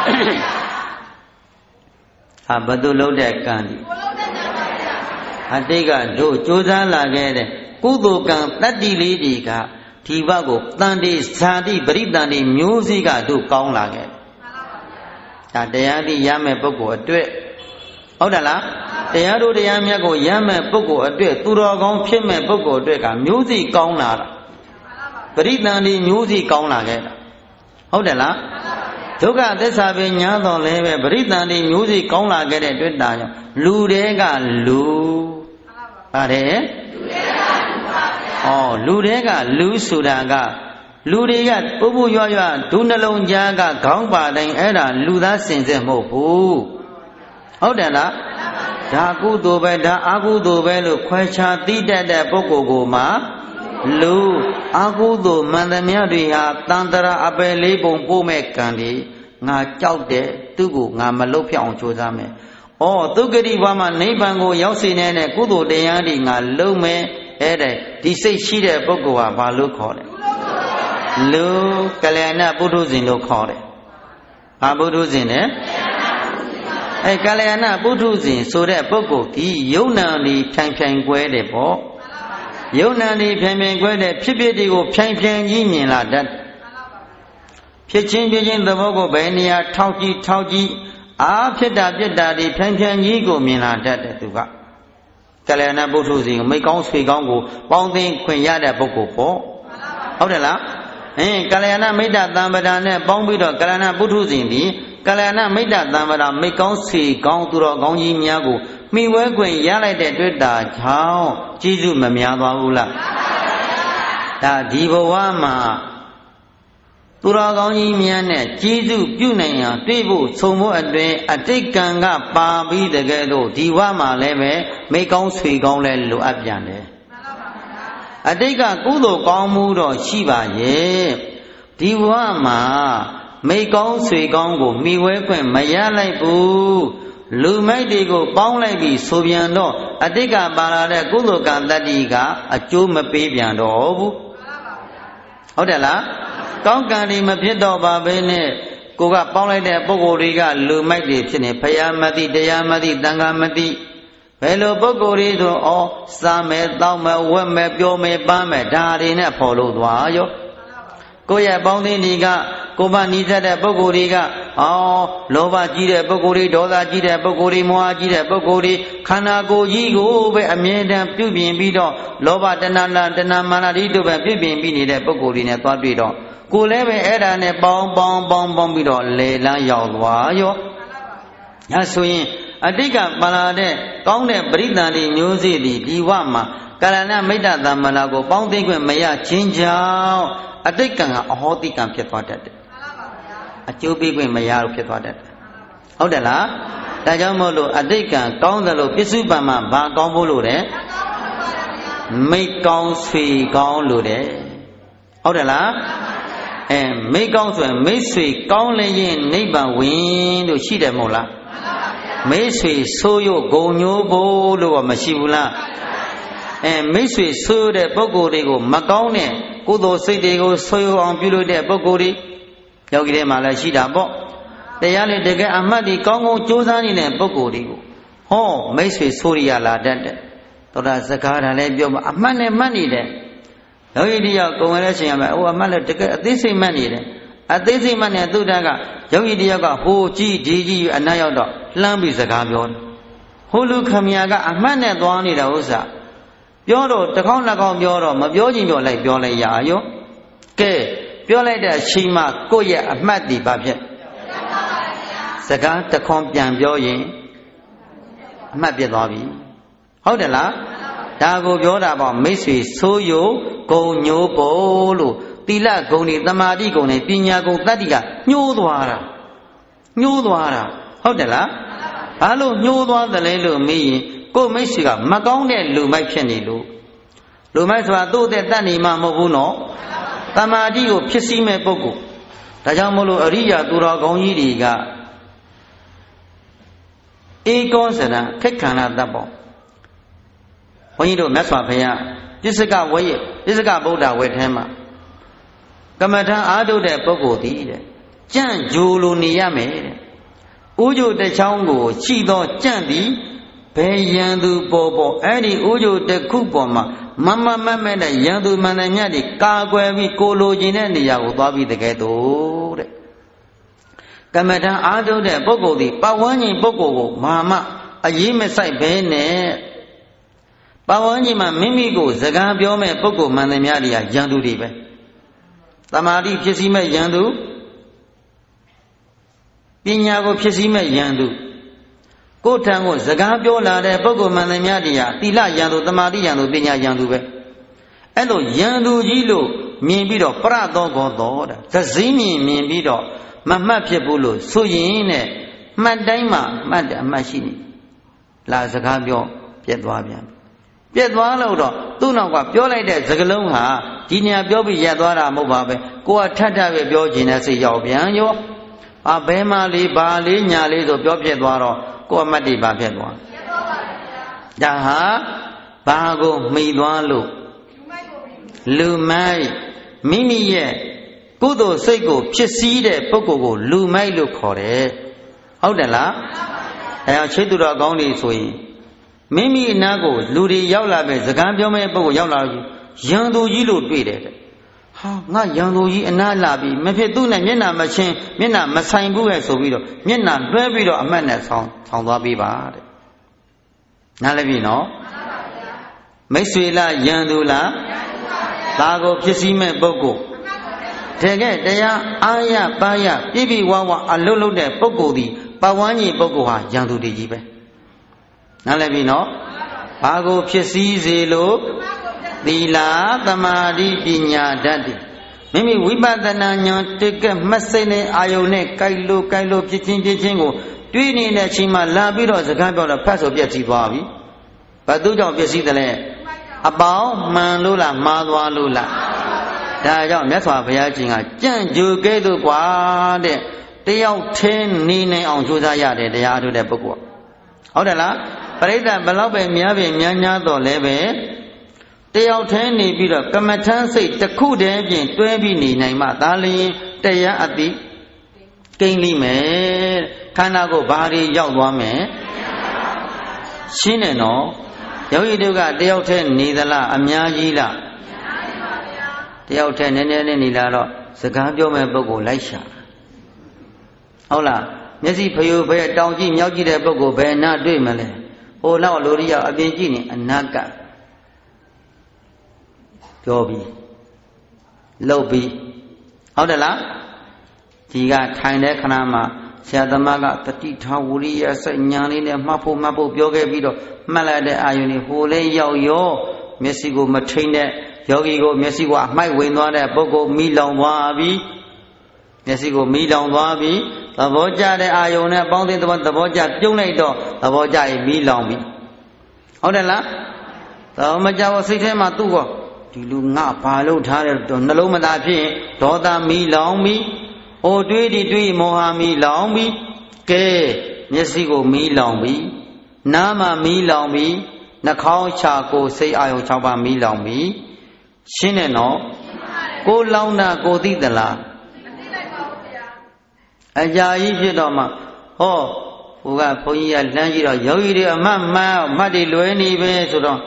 ဟာဘယ်သူလုပ်တဲ့ကံဒီအတိတ်ကတို့ကြိုးစားလာခဲ့တဲ့ကုသိုလ်ကံတတ္တိလေးတွေကဒီဘက်ကိုတန်တိဇာတိပရိတန်တိမျိုးစိကတို့ကောင်းလာခဲ့ဒါတရားတိရမယ်ပုဂ္ဂိုလ်အတွက်ဟုတ်တယ်လားတရားတို့တရားမြတ်ကိုရမယ်ပုဂ္ဂိုလ်အတွက်သူတော်ကောင်းဖြစ်မဲ့ပုဂ္ဂိုလ်အတွက်ကမျိုးစိကောင်းလာတာပရိတန်တိမျိုးစိကောင်းလာခဲ့တာဟုတ်တယ်လားဒုက္ခသစ္စာပဲညာတော်လဲပဲပရိတန်တိမျိုးစိကောင်းလာခဲ့တဲ့အတွက်တာကြောင့်လူတွေကလူပါတယ်လူတွေကလူဆိုတာကလူတွေကပုပ်ပုရွရွဒုနှလုံးကြားကခေါင်းပါတိုင်းအဲ့ဒါလူသားစင်စစ်မဟုတ်ဘူးဟုတ်တယ်လားဒါကုသိုလ်ပဲဒါအကုသိုလ်ပဲလို့ခွဲခြားသိတတ်တဲ့ပုဂ္ဂိုလ်ကိုမှလူအကုသိုလ်မှန်သမျှတွေဟာတန်တရာအပယ်လေးပုံပို့မဲ့ကံတွေငါကြောက်တယ်သူ့ကိုငါမလုတ်ဖြောင်းအောင်ကြိုးစားမယ်သုဂတိဘဝမှာနိဗ္ဗာန်ကိုရောက်စေတဲ့ကုသိုလ်တရားတွေငါလုံးမယ်အဲ့ဒါဒီစိတ်ရှိတဲ့ပုဂ္ဂိုလ်ဟာဘာလို့ခေါ်လဲလူကလျာဏပုထုဇဉ်လို့ခေါ်တယ်ဘာပုထုဇဉ်လဲကလျာဏပုထုဇဉ်ဆိုတဲ့ပုဂ္ဂိုလ်ဒီယုံနာနေဖြိုင်ဖြိုင်ကွဲတယ်ပေါ့ယုံနာနေဖြိုင်ဖြိုင်ကွဲတဲ့ဖြစ်ဖြစ်တွေကိုဖြိုင်ဖြိုင်ကြီးမြင်လာတတ်ဖြစ်ချင်းဖြစ်ချင်းသဘောကိုဘယ်နေရာထောက်ကြည့်အားဖြစ်တာပြက်တာတွေဖြိုင်ဖြိုင်ကြီးကိုမြင်လာတတ်တယ်သူကကလျာဏပုထုဇဉ်မိတ်ကောင်းဆွေကောင်းကိုပေါင်းသိခွင့်ရတဲ့ပုဂ္ဂိုလ်ပေါ့ဟုတ်တယ်လားကလျာဏမိတ္တသံဗဒာနဲ့ပေါင်းပြီးတော့ကလျာဏပုထုဇဉ်ဒီကလျာဏမိတ္တသံဗဒာမိတ်ကောင်းဆွေကောင်းသူတော်ကောင်းကြီးများကိုမိဝဲခွင့်ရလိုက်တဲ့တွေ့တာကြောင့်ကျေးဇူးမများသွားဘူးလားဒါဒီဘဝမှာသူတော်ကောင်းကြီးများနဲ့ကျေးဇူးပြုနိုင်ရန်တွေ့ဖို့ဆုံဖို့အတွင်အတိတ်ကံကပါပြီးတကယ်လို့ဒီဘဝမှာလည်းပဲမိကောင်းဆွေကောင်းလည်းလိုအပ်ပြန်တယ်အတိတ်ကကုသိုလ်ကောင်းမှုတော့ရှိပါရဲ့ဒီဘဝမှာမိကောင်းဆွေကောင်းကိုမိဝဲခွင့်မရလိုက်ဘူးလူမိုက်တွေကိုပေါင်းလိုက်ပြီးဆိုပြန်တော့အတိတ်ကပါလာတဲ့ကုသိုလ်ကံတတ္တိကအကျိုးမပေးပြန်တော့ဘူးဟုတ်တယ်လားကောင်းကံတွေမဖြစ်တော့ပါဘဲနဲ့ကိုကပေါင်းလိုက်တဲ့ပုဂ္ဂိုလ်တွေကလူမိုက်တွေဖြစ်နေဖယားမသိတရားမသိတန်ခါမသိဘယ်လိုပုဂ္ဂိုလ်တွေဆိုစားမယ်တောက်မယ်ဝက်မယ်ပြောမယ်ပန်းမယ်ဒါတွေနဲ့ဖော်လို့သွားရောကိုယ့်ရဲ့ပေါင်းသင်းတွေကကိုယ်မနီးစပ်တဲ့ပုဂ္ဂိုလ်တွေကလောဘကြီးတဲ့ပုဂ္ဂိုလ်တွေဒေါသကြီးတဲ့ပုဂ္ဂိုလ်တွေမောဟကြီးတဲ့ပုဂ္ဂိုလ်တွေခန္ဓာကိုယ်ကြီးကိုပဲအမြဲတမ်းပြုပြင်ပြီးတော့လောဘတဏှာမာနတွေတို့ပဲပြုပြင်ပြီးနေတဲ့ပုဂ္ဂိုလ်တွေနဲ့သွားတွေ့တော့ကိုလည်းပဲအဲ့ဒါနဲ့ပေါင်းပြီးတော့လေလန်းရောက်သွားရောအဲဆိုရင်အတိတ်ကပါလာတဲ့ကောင်းတဲ့ပရိသန္တိမျိုးစေ့ဒီဝမှာကလဏမိတ္တသမ္မာနာကိုပေါင်းသိခွင့်မရခြင်းကြောင့်အတိတ်ကံကအဟောတိကံဖြစ်သွားတတ်တယ်အကျိုးပေးခွင့်မရလို့ဖြစ်သွားတတ်တယ်ဟုတ်တယ်လားဒါကြောင့်မို့လို့အတိတ်ကံကောင်းတယ်လို့ပစ္စုပန်မှာဘာကောင်းဖို့လို့တဲ့မိတ်ကောင်းဆွေကောင်းလို့တဲ့ဟုတ်တယ်လားမိတ်ကောင်းဆိုရင်မိတ်ဆွေကောင်းလည်းရင်နိဗ္ဗာန်ဝင်လို့ရှိတယ်မဟုတ်လားမိတ်ဆွေဆိုးရုပ်ဂုံညိုးဖို့လို့မရှိဘူးလားမိတ်ဆွေဆိုးတဲ့ပုဂ္ဂိုလ်တွေကိုမကောင်းတဲ့ကုသိုလ်စိတ်တွေကိုဆိုးအောင်ပြုလို့တဲ့ပုဂ္ဂိုလ်တွေယောဂီတွေမှာလည်းရှိတာပေါ့တရားလေတကယ်အမှတ်ဒီကောင်းကောင်းကြိုးစားနေတဲ့ပုဂ္ဂိုလ်တွေကိုဟောမိတ်ဆွေဆိုးရလာတတ်တယ်သောတာစကားဒါလည်းပြောမှာအမှတ်နဲ့မှတ်နေတယ်ယောဂီတယောက်ကိုယ်ဝင်လဲရှင်ရမယ်အမှတ်လည်းတကယ်အသေးစိတ်မှတ်နေတယ်အသေးစိတ်မှတ်နေသူတန်းကယောဂီတယောက်ကဟိုကြည့်ဒီကြည့်အနားရောက်တော့လှမ်းပြီးစကားပြောတယ်ဟိုလူခမယာကအမှတ်နဲ့သွားနေတာဥစ္စာပြောတော့တစ်ခေါက်နှစ်ခေါက်ပြောတော့မပြောချင်ပြောလိုက်ပြောလိုက်ရရောကဲပြောလိုက်တဲ့အချိန်မှကိုယ့်ရဲ့အမှတ်ဒီဘာဖြစ်စကားတစ်ခွန်ပြန်ပြောရင်အမှတ်ပြတ်သွားပြီဟုတ်တယ်လားဒါကိုပြောတာပေါ့မိတ်ဆွေဆိုးယုံဂုံညိုးပေါ်လို့သီလဂုံတွေသမာဓိဂုံတွေပညာဂုံတတ္တိကညှိုးသွားတာဟုတ်တယ်လားဘာလို့ညှိုးသွားတယ်လဲလို့မေးရင်ကိုမိတ်ဆွေကမကောင်းတဲ့လူမိုက်ဖြစ်နေလို့လူမိုက်ဆိုတာသူ့အသက်တတ်နေမှမဟုတ်ဘူးနော်သမာဓိကိုဖြစ်စည်းမဲ့ပုဂ္ဂိုလ်ဒါကြောင့်မို့လို့အရိယာသူတော်ကောင်းကြီးတွေကဧကောစရံခက်ခန္ဓာတတ်ပေါ့ဘုန်းကြီးတို့မြတ်စွာဘုရားပစ္စကဝေယပစ္စကဗုဒ္ဓဝေထဲမှာကမ္မထအားထုတ်တဲ့ပုဂ္ဂိုလ်သည်တဲ့ကြံ့ဂျိုလိုနေရမယ်တဲ့ဥကြိုတစ်ချောင်းကိုရှိသောကြံ့သည်ဘယ်ရန်သူပေါ်အဲ့ဒီဥကြိုတစ်ခုပေါ်မှာမမဲ့တဲ့ရန်သူမှန်တယ်မြတ်ဒီကာကွယ်ပြီးကိုလိုချင်တဲ့နေရာကိုသွားပြီးတကယ်တော့တဲ့ကမ္မထအားထုတ်တဲ့ပုဂ္ဂိုလ်သည်ပဝန်းကျင်ပုဂ္ဂိုလ်ကိုမအရေးမဆိုင်ဘဲနဲ့ပဝန်းကျင်မှာမိမိကိုစကားပြောမဲ့ပုဂ္ဂိုလ်မှန်တယ်များတွေကရန်သူတွေပဲသမာဓိဖြစ်စည်းမဲ့ရန်သူပညာကိုဖြစ်စည်းမဲ့ရန်သူကိုယ်ထံကိုစကားပြောလာတဲ့ပုဂ္ဂိုလ်မှန်တယ်များတွေကသီလရန်သူသမာဓိရန်သူပညာရန်သူပဲအဲ့လိုရန်သူကြီးလို့မြင်ပြီးတော့ပရသောကောတော်တဲ့သစည်းမြင်ပြီးတော့မမှတ်ဖြစ်ဘူးလို့ဆိုရင်နဲ့မှတ်တိုင်းမှာမှတ်တယ်အမှတ်ရှိနေလာစကားပြောပြက်သွားပြန်ပြက်သွားလို့တော့သူ့နောက်ကပြောလိုက်တဲ့စကားလုံးဟာဒီနေရာပြောပြီးရက်သွားတာမဟုတ်ပါပဲကိုကထပ်ပဲပြောခြင်းနဲ့စိတ်ရောက်ပြန်ရောဘဲမလေးဘာလေးညာလေးဆိုပြောပြက်သွားတော့ကိုအမှတ်တွေဘာဖြစ်သွားဒါဟာဘာကိုမိသွားလို့လူမိုက်မိမိရဲ့ကုသိုလ်စိတ်ကိုဖြစ်စည်းတဲ့ပုဂ္ဂိုလ်ကိုလူမိုက်လို့ခေါ်တယ်ဟုတ်တယ်လားအဲအောင်ချေသူတော်ကောင်းတွေဆိုရင်မိမိအနာကိုလူတွေရောက်လာပဲစကားပြောမဲ့ပုဂ္ဂိုလ်ရောက်လာလို့ရန်သူကြီးလို့တွေ့တယ်ဟာငါရန်သူကြီးအနာလာပြီမဖြစ်သူ့နဲ့မျက်နှာမချင်းမျက်နှာမဆိုင်ဘူးရဲ့ဆိုပြီးတော့မျက်နှာလွှဲပြီးတော့အမှတ်နဲ့ဆောင်းသွားပေးပါတဲ့နားလည်ပြီနော်မိတ်ဆွေလားရန်သူလားဒါကိုဖြစ်စည်းမဲ့ပုဂ္ဂိုလ်တကယ်တရားအာရပါရပြည့်ပြည့်ဝဝအလွတ်လွတ်တဲ့ပုဂ္ဂိုလ်ဒီပဝန်းကြီးပုဂ္ဂိုလ်ဟာရန်သူတည်းကြီးပဲနားလည်ပြီနော်ဘာကိုဖြစ်စည်းစေလို့သီလသမာဓိပညာဓာတ်တွေမိမိဝိပဿနာဉာဏ်တကယ်မှတ်စိတ်နဲ့အာယုန်နဲ့ကြိုက်လို့ဖြစ်ချင်းကိုတွေးနေတဲ့အချိန်မှာလာပြီးတော့စကားပြောတော့ဖတ်ဆိုပြည့်စည်သွားပြီဘာသူကြောင့်ပြည့်စည်တယ်လဲအပေါင်းမှန်လို့လားမှားသွားလို့လားဒါကြောင့်မြတ်စွာဘုရားရှင်ကကြံ့ကြိုကဲ့သို့กว่าတဲ့တယောက်ထင်းနေနိုင်အောင်ကြိုးစားရတယ်တရားထုတ်တဲ့ပုဂ္ဂိုလ်ဟုတ်တယ်လားပရိသတ်ဘလောက်ပဲများတော့လည်းပဲတယောက်ထင်းနေပြီးတော့ကမ္မထမ်းစိတ်တစ်ခုတည်းပြင်တွဲပြီးနေနိုင်မှဒါလျင်တရားအတိကိန်းလိမယ်ခန္ဓာကိုယ်ဘာတွေရောက်သွားမယ်ရှင်းတယ်နော်ယောဂီတို့ကတယောက်တည်းနေသလားအများကြီးလားတယောက်တည်းနည်းနည်းနေလာတော့စကားပြောမဲ့ပုဂ္ဂိုလ်လိုက်ရှာဟုတ်လားမျက်စိဖယိုဖဲတောင်ကြည့်မြောက်ကြည့်တဲ့ပုဂ္ဂိုလ်ဘယ်နာတွေ့မလဲဟိုနောက်လူရိယအပြင်ကြည့်နေအနာကပြောပြီးလှုပ်ပြီးဟုတ်တယ်လားဒီကထိုင်တဲ့ခဏမှာဆရာသမားကတတိထားဝရိယစိတ်ညာလေးနဲ့မှတ်ဖို့ပြောခဲ့ပြီးတော့မှတ်လိုက်တဲ့အာယုန်นี่ဟိုလေးရောက်ရောမျက်စိကိုမထိန်တဲ့ယောဂီကိုမျက်စိကအမိုက်ဝင်သွားတဲ့ပုဂ္ဂိုလ်မိလောင်သွားပြီမျက်စိကိုမိလောင်သွားပြီသဘောကျတဲ့အာယုန်နဲ့ပေါင်းတဲ့သဘောကျပြုံးလိုက်တော့သဘောကျရင်မိလောင်ပြီဟုတ်တယ်လားသဘောမကျဘူးစိတ်ထဲမှာသူ့ကောဒီလူငါဘာလို့ထားတဲ့နှလုံးမသားဖြစ်ရင်ဒေါသမီလောင်ပြီဟိုတွေးဒီတွေးမောဟမီလောင်ပြီကဲမျက်စိကိုမီလောင်ပြီနားမှာမီလောင်ပြီနှာခေါင်းချကိုစိတ်အာယုံ6ပါးမိလောင်ပြီရှင်းတယ်နော်ကိုလောင်တာကိုသိသလားအကြာကြီးဖြစ်တော့မှဟောဟိုကဘုန်းကြီးကလှမ်းကြည့်တော့ယောဂီတွေအမှတ်မှန်အမှတ်တွေလွဲနေပဲဆိုတော့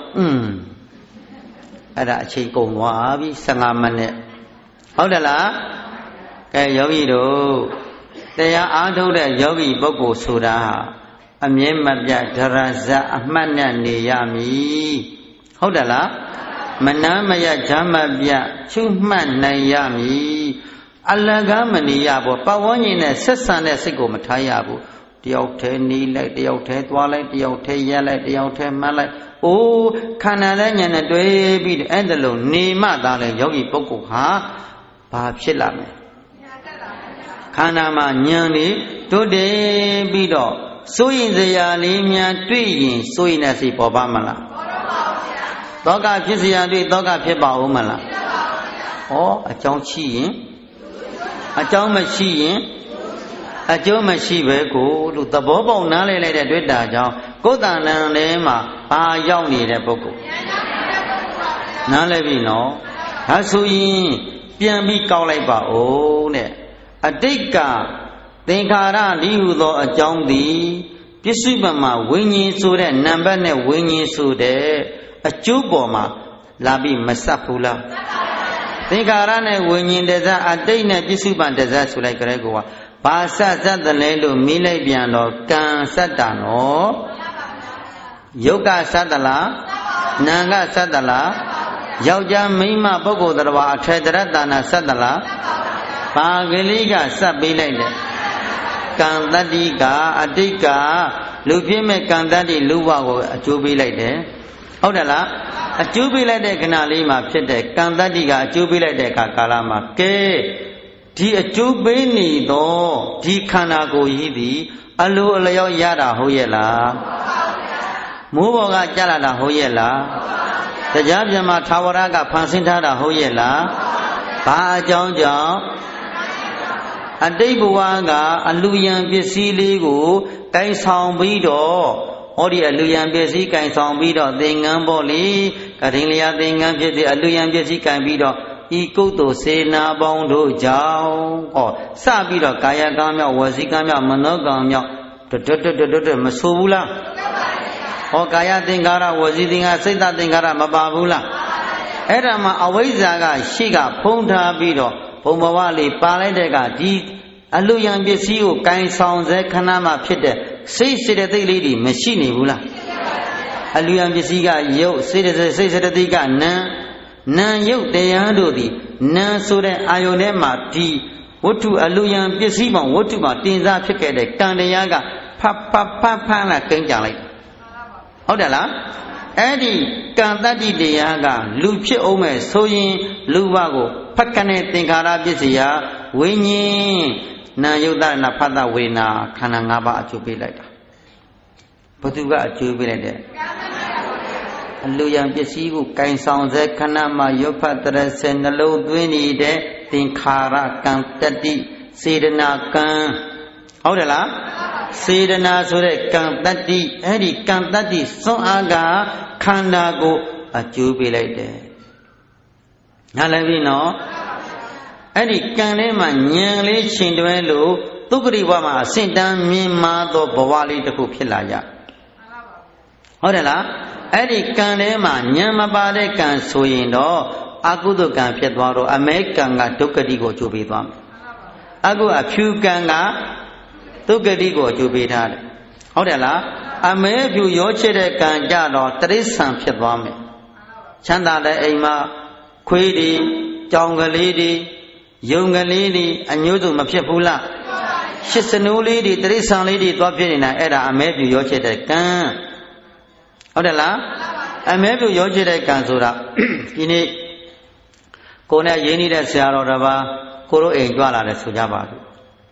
အဲ့ဒါအချိန်ကုန်သွားပြီ15မိနစ်ဟုတ်တယ်လားကဲယောဂီတို့တရားအားထုတ်တဲ့ယောဂီပုဂ္ဂိုလ်ဆိုတာအမြဲမပြတ်ဒရဇတ်အမှတ်နဲ့နေရမည်ဟုတ်တယ်လားမနာမရဈာမပြချွတ်မှတ်နိုင်ရမည်အလကားမနေရဘူးပတ်ဝန်းကျင်နဲ့ဆက်ဆံတဲ့စိတ်ကိုမထားရဘူးတယောက်တည်းနေလိုက်တယောက်တည်းသွားလိုက်တယောက်တည်းရက်လိုက်တယောက်တည်းမှတ်လိုက်အိုးခန္ဓာနဲ့ဉာဏ်နဲ့တွေ့ပြီးအဲ့ဒါလို့နေမှသာလေယောဂီပုဂ္ဂိုလ်ဟာဘာဖြစ်လာမလဲခန္ဓာမှာဉာဏ်လေးတိုးတက်ပြီးတော့စိုးရင်စရာလေးများတွေ့ရင်စိုးရင်တဲ့စိတ်ပေါ်ပါမလားပေါ်ပါဘူးဗျာသောကဖြစ်စရာတွေ့သောကဖြစ်ပါဦးမလားဖြစ်ပါဘူးဗျာဩအကြောင်းရှိရင်အကြောင်းမရှိရင်အကျိုးမရှိပဲကိုလို့သဘောပေါက်နားလည်လိုက်တဲ့တွေ့တာကြောင့်ကိုယ်တဏ္ဍာထဲမှာဘာရောက်နေတဲ့ပုဂ္ဂိုလ်နားလည်ပြီနော်ဒါဆိုရင်ပြန်ပြီးကောက်လိုက်ပါဦးတဲ့အတိတ်ကသင်္ခါရလိဟုသောအကြောင်းသည်ပစ္စုပန်မှာဝိညာဉ်ဆိုတဲ့နံပါတ်နဲ့ဝိညာဉ်ဆိုတဲ့အကျိုးပေါ်မှာလာပြီးမဆက်ဘူးလားသင်္ခါရနဲ့ဝိညာဉ်တဇအတိတ်နဲ့ပစ္စုပန်တဇဆိုလိုက်ကြတဲ့ကောဘာဆက်သတ်တယ်လဲလို့မိလိုက်ပြန်တော့ကံဆက်တာနော်ယုတ်ကဆက်သလားနာကဆက်သလားယောက်ျားမိန်းမပုဂ္ဂိုလ်တော်အထေတရတနာဆက်သလားဘာကလေးကဆက်ပေးလိုက်တယ်ကံတတ္တိကအတိတ်ကလူဖြစ်မဲ့ကံတတ္တိလူဘကိုအကျိုးပေးလိုက်တယ်ဟုတ်တယ်လားအကျိုးပေးလိုက်တဲ့ခဏလေးမှာဖြစ်တဲ့ကံတတ္တိကအကျိုးပေးလိုက်တဲ့အခါကာလမှာကဲဒီအကျိုးပေးနေတော့ဒီခန္ဓာကိုယ်ကြီးသည်အလိုအလျောက်ရတာဟုတ်ရဲ့လားမိုးပေါ်ကကြလာတာဟုတ်ရဲ့လားတရားပြန်မှာသာဝရကဖန်ဆင်းထားတာဟုတ်ရဲ့လားဘာအကြောင်းကြောင့်အတိတ်ဘဝကအလူယံပစ္စည်းလေးကိုကိုင်ဆောင်ပြီးတော့ဟောဒီအလူယံပစ္စည်းကိုင်ဆောင်ပြီးတော့သင်္ကန်းပေါ့လေကရင်လျာသင်္ကန်းဖြစ်တဲ့အလူယံပစ္စည်းကိုင်ပြီးတော့ဤကုသိုလ်စေနာပေါင်းတို့ကြောင့်ဟောစပြီးတော့ကာယကံမြောက်ဝစီကံမြောက်မနောကံမြောက်တွတ်မဆိုဘူးလားဟောကာယသင်္ကာရဝစီသင်္ကာစိတ်သင်္ကာရမပါဘူးလားအဲ့ဒါမှအဝိဇ္ဇာကရှိကဖုံးထားပြီးတော့ဘုံဘဝလေးပါလိုက်တဲ့ကဒီအလူယံပစ္စည်းကိုကင်ဆောင်စေခဏမှဖြစ်တဲ့စိတ်စေတသိက်လေးတွေမရှိနေဘူးလားအလူယံပစ္စည်းကယုတ်စိတ်စေတသိက်ကနာယုတ်တရားတို့သည်နာဆိုတဲ့အာယုန်ထဲမှာဒီဝတ္ထုအလူယံပစ္စည်းပေါင်းဝတ္ထုမှာတင်စားဖြစ်ခဲ့တဲ့ကံတရားကဖတ်လာကိန်းကြလိုက်ဟုတ်တယ်လားအဲ့ဒီကံတတ္တိတရားကလူဖြစ်အောင်မဲ့ဆိုရင်လူဘကိုဖတ်ကနေသင်္ခါရပစ္စည်းဟာဝိညာဉ်နာယုတ်တနာဖတ်တဝေနာခန္ဓာ၅ပါးအကျိုးပေးလိုက်တာဘသူကအကျိုးပေးလိုက်တဲ့အလူယံပစ္စည်းကိုကင်ဆောင်စေခဏမှာရုပ်ဖတ်တရစေနှလုံးသွင်းနေတဲ့သင်္ခါရကံတတ္တိစေတနာကံဟုတ်တယ်လားစေတနာဆိုတဲ့ကံတတ္တိအဲ့ဒီကံတတ္တိစွန့်အားကခန္ဓာကိုအကျိုးပေးလိုက်တယ်နားလည်ပြီနော်အဲ့ဒီကံထဲမှာဉာဏ်လေးရှင်တွဲလို့သုခရိဘဝမှာအစင့်တန်းမြင်မာသောဘဝလေးတစ်ခုဖြစ်လာကြဟုတ်တယ်လားအဲ့ဒီကံထဲမှာဉာဏ်မပါတဲ့ကံဆိုရင်တော့အကုသိုလ်ကံဖြစ်သွားတော့အမဲကံကဒုက္ခတိကိုအကျိုးပေးသွားမယ်အခုအဖြူကံကဒုက္ခတိကိုအကျိုးပေးထားတယ်ဟုတ်တယ်လားအမဲဖြူရောချစ်တဲ့ကံကြတော့တရိစ္ဆာန်ဖြစ်သွားမယ်ချမ်းသာတဲ့အိမ်မှာခွေးတွေကြောင်ကလေးတွေယုံကလေးတွေအညို့စုမဖြစ်ဘူးလားရှစ်စနိုးလေးတွေတရိစ္ဆာန်လေးတွေသွားဖြစ်နေတာအဲ့ဒါအမဲဖြူရောချစ်တဲ့ကံဟုတ်တယ်လားအမဲဖြူရောချစ်တဲ့ကံဆိုတာဒီနေ့ကိုယ်နဲ့ရင်းနှီးတဲ့ဆရာတော်တစ်ပါးကိုတို့အိမ်ကြွလာတယ်ဆိုကြပါဘူး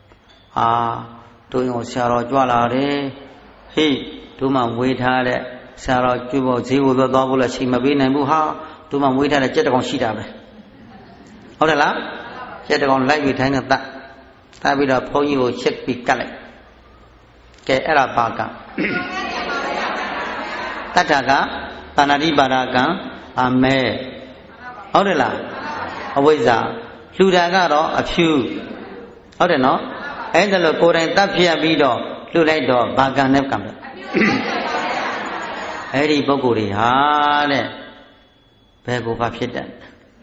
တို့ရောဆရာတော်ကြွလာတယ်ဟေးတို့မှဝေးထားတဲ့ဆရာတော်ကျွဖို့ဈေးကိုသွားဖို့လည်းချိန်မပေးနိုင်ဘူးဟာတို့မှဝေးထားတဲ့ကြက်တကောင်ရှိတာပဲဟုတ်တယ်လားကြက်တကောင်လိုက်ပြီးထိုင်းကတတ်ပြီးတော့ဘုန်းကြီးကိုချက်ပြီးကတ်လိုက်ကဲအဲ့ဒါပါကတတ္ထကတာဏတိပါဒကံအမဲဟုတ်တယ်လားအဝိဇ္ဇာလှူတာကတော့အဖြူဟုတ်တယ်နော်အဲ့ဒါလို့ကိုယ်တိုင်တတ်ဖြစ်ပြီးတော့လှူလိုက်တော့ဘာကံနဲ့ကံပဲအဲ့ဒီပုဂ္ဂိုလ်တွေဟာတဲ့ဘယ်ကိုဘာဖြစ်တတ်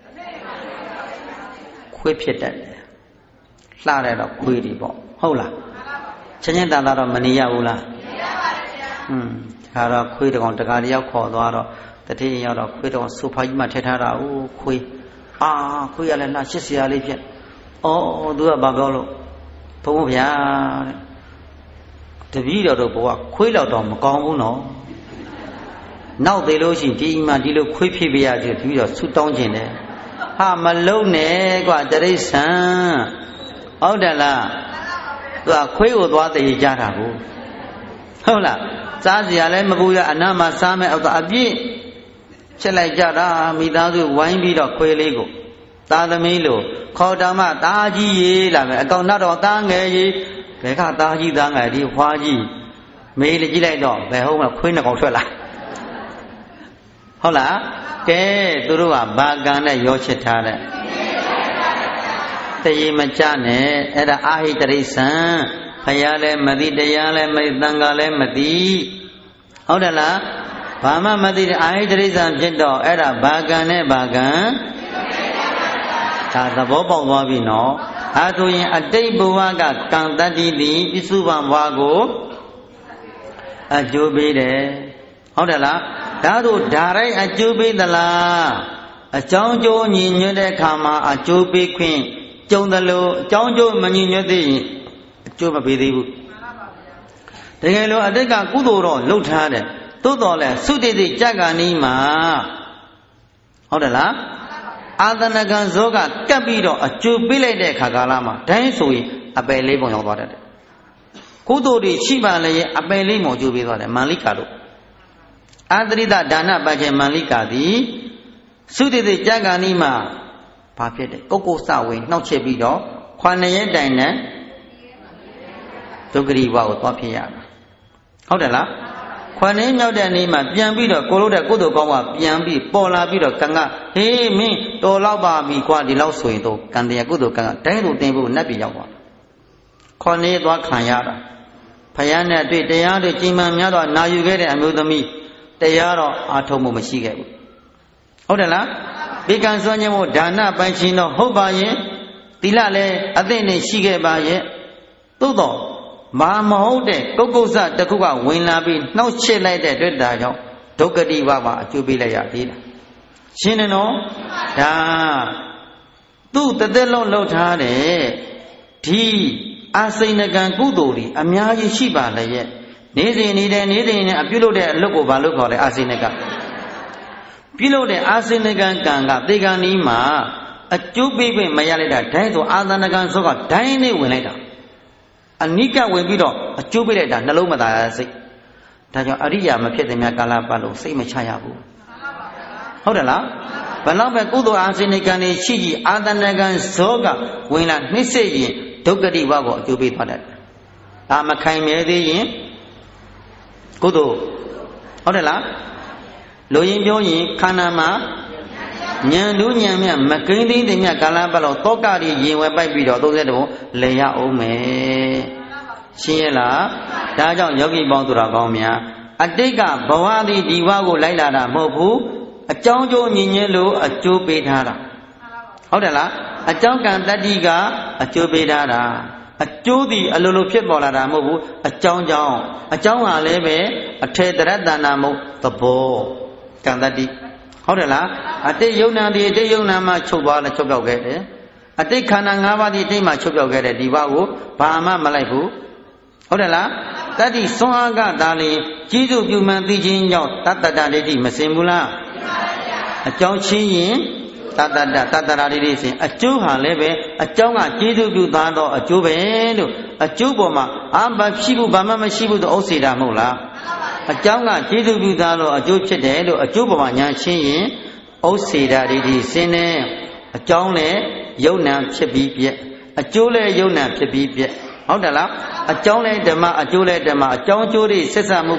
ခွေးဖြစ်တတ်တယ်လှတဲ့တော့ခွေးတွေပေါ့ဟုတ်လားချင်းချင်းတန်တာတော့မနေရဘူးလားမနေရပါဘူးဗျာဒါတော့ခွေးတကောင်တကားတယောက်ခေါ်သွားတော့တတိယရောက်တော့ခွေးတကောင်ဆိုဖာကြီးမှထည့်ထားတာအိုးခွေးခွေးရလဲလှရှစ်စရာလေးဖြစ်သူကဘာပြောလို့ဘုံဗျာတဲ့တပည့်တော်တို့ဘဝခွေးလောက်တော့မကောင်းဘူးနော်နောက်သေးလို့ရှိရင်ဒီမှဒီလိုခွေးဖြစ်ပြရစီတပည့်တော်ဆူတောင်းခြင်းတယ်ဟာမလုံနဲ့ကွာတရိษံဟုတ်တယ်လားသူကခွေးကိုသွားတည်ကြတာကိုဟုတ်လားစားစရာလည်းမပူရအနာမှာစားမဲ့အောက်အပြည့်ချက်လိုက်ကြတာမိသားစုဝိုင်းပြီးတော့ခွေးလေးကိုသားသမီးလို့ခေါ်တော်မှသားကြီးရေးလာမယ်အကောင်တော့သားငယ်ကြီးဘယ်ကသားကြီးသားငယ်ဒီဖွားကြီးမေးလေကြည့်လိုက်တော့ဘယ်ဟုတ်မှခွေးနှစ်ကောင်ထွက်လာဟုတ်လားကဲသူတို့ကဘာကံနဲ့ရောချစ်ထားတဲ့တရေမကြနဲ့အဲ့ဒါအာဟိတရိษံဖယားလည်းမသိတရားလည်းမသိသံဃာလည်းမသိဟုတ်တယ်လားဘာမှမသိတဲ့အာဟိတရိษံဖြစ်တော့အဲ့ဒါဘာကံနဲ့ဘာကံဒါသဘောပေါက်သွားပြီနော်ဆိုရင်အတိတ်ဘဝကကံတတ္တိသည်ပြစ္စုပန်ဘဝကိုအကျိုးပေးတယ်ဟုတ်တယ်လားဒါတို့ဓာရိုက်အကျိုးပေးသလားအကြောင်းကျိုးညီညွတ်တဲ့အခါမှာအကျိုးပေးခွင့်ကြုံတယ်လို့အကြောင်းကျိုးမညီညွတ်သေးရင်အကျိုးမပေးသေးဘူးတကယ်လို့အတိတ်ကကုသိုလ်တော့လှုပ်ထားတယ်သို့တော်လဲသုတိတိကြက္ကနီမှာဟုတ်တယ်လားအာသနကံဇောကကပ်ပြီးတော့အကျိုးပေးလိုက်တဲ့ခါကာလမှာတိုင်းဆိုရင်အပယ်လေးပုံရောက်သွားတယ်ကုသိုလ်တွေရှိပါလေရဲ့အပယ်လေးပုံအကျိုးပေးသွားတယ်မန္လိကာတို့အာသရိတဒါနပัจเจမန္လိကာသည်သုတိတိကြက္ကနီမှာဘာဖြစ်တယ်ကုတ်ကုတ်စဝင်နှောက်ချက်ပြီးတော့ခွာနရဲတိုင်နဲ့ဒုက္ခရိဘဝကိုသွားဖြစ်ရတာဟုတ်တယ်လားခွာနေမြောက်တဲ့နေ့မှာပြန်ပြီးတော့ကိုလို့တဲ့ကုသိုလ်ကောင်းကပြန်ပြီးပေါ်လာပြီးတော့ကံကဟေးမင်းတော်လောက်ပါပြီကွာဒီလောက်ဆိုရင်တော့ကံတရားကုသိုလ်ကံကတိုင်းတို့တင်ဖို့နတ်ပြည်ရောက်သွားခွာနေသွားခံရတာဖယားနဲ့တွေ့တရားတွေကြီးမှန်များတော့နာယူခဲ့တဲ့အမျိုးသမီးတရားတော့အာထုံမှုမရှိခဲ့ဘူးဟုတ်တယ်လားဘေကံစွန့်ခြင်းမို့ဒါနပိုင်ရှင်တော့ဟုတ်ပါရဲ့သီလလည်းအသိနဲ့ရှိခဲ့ပါရဲ့သို့တော့မာမဟုတ်တဲ့ကုက္ကုစတခုကဝင်လာပြီးနှောက်ချစ်လိုက်တဲ့အတွက်ဒါကြောင့်ဒုက္ခတိဘဝအကျိုးပေးလိုက်ရသေးလားရှင်းတယ်နော်ဒါသူ့တသက်လုံးလှုပ်ထားတဲ့ဒီအာစိဏကံကုသိုလ်တွေအများကြီးရှိပါလေရဲ့နေစဉ်နေတဲ့နေစဉ်နဲ့အပြုလုပ်တဲ့အလုပ်ကိုဘာလို့ခေါ်လဲအာစိဏကပြုလုပ်တဲ့အာစိဏကံကံကသေကံဤမှာအကျိုးပေးခွင့်မရလိုက်တာဒိုင်းဆိုအာသနကံဆိုကဒိုင်းနဲ့ဝင်လိုက်တာအနိကဝင်ပြီးတော့အကျိုးပေးလိုက်တာနှလုံးမသားရစိတ်ဒါကြောင့်အရိယာမဖြစ်တဲ့များကာလပတ်လို့စိတ်မချရဘူးဟုတ်တယ်လားဘယ်တော့ပဲကုသိုလ်အာစိဏကံတွေရှိကြည့်အာသနကံဇောကဝင်လာနှိမ့်စစ်ရင်ဒုက္ခတိဘဝကိုအကျိုးပေးသွားတယ်ဒါမခိုင်မြဲသေးရင်ကုသိုလ်ဟုတ်တယ်လားလူရင်းပြောရင်ခန္ဓာမှာဉာဏ်လူဉာဏ်မြတ်မကိန်းသိတဲ့မြတ်ကာလပတ်လို့တောကတွေရင်ဝဲပိုက်ပြီးတော့30ဘုံလဲရအောင်မယ်ရှင်းရလားဒါကြောင့်ယောဂီပေါင်းသူတော်ကောင်းများအတိတ်ကဘဝသည်ဒီဘဝကိုလိုက်လာတာမဟုတ်ဘူးအကြောင်းကျိုးညီညွတ်လို့အကျိုးပေးထားတာဟုတ်တယ်လားအကြောင်းကံတတ္တိကအကျိုးပေးထားတာအကျိုးသည်အလိုလိုဖြစ်ပေါ်လာတာမဟုတ်ဘူးအကြောင်းကြောင့်အကြောင်းဟာလည်းပဲအထေတရတဏမဟုတ်သဘောကံတတ္တိဟုတ်တယ်လားအတိတ်ယုံနာဒီအတိတ်ယုံနာမှာချုပ်သွားတယ်ချုပ်ပြောက်ခဲ့တယ်အတိတ်ခန္ဓာ၅ပါးဒီအတိတ်မှာချုပ်ပြောက်ခဲ့တယ်ဒီဘကိုဘာမှမလိုက်ဘူးဟုတ်တယ်လားတတ္တိစွမ်းအားကဒါလျင်ကျေးဇူးပြုမှန်သိခြင်းကြောင့်တတ္တတဒိဋ္ဌိမစင်ဘူးလားအကြောင်းချင်းရင်တတ္တတတတ္တရာဒိဋ္ဌိစဉ်အကျိုးဟာလည်းပဲအကြောင်းကကျေးဇူးပြုသားတော့အကျိုးပဲလို့အကျိုးပေါ်မှာဘာဖြစ်ဘူးဘာမှမရှိဘူးဆိုဥစ္စေတာမဟုတ်လားအကြောင်းကကျေးဇူးပြုသားတော့အကျိုးဖြစ်တယ်လို့အကျိုးပေါ်မှာညာရှင်းရင်ဥစ္စေတာဒိဋ္ဌိစဉ်နဲ့အကြောင်းလည်းယုံနာဖြစ်ပြီးပြက်အကျိုးလည်းယုံနာဖြစ်ပြီးပြက်ဟုတ်တယ်လားအကြောင်းလည်းဓမ္မအကျိုးလည်းဓမ္မအကြောင်းအကျိုးတွေဆက်ဆံမှုကို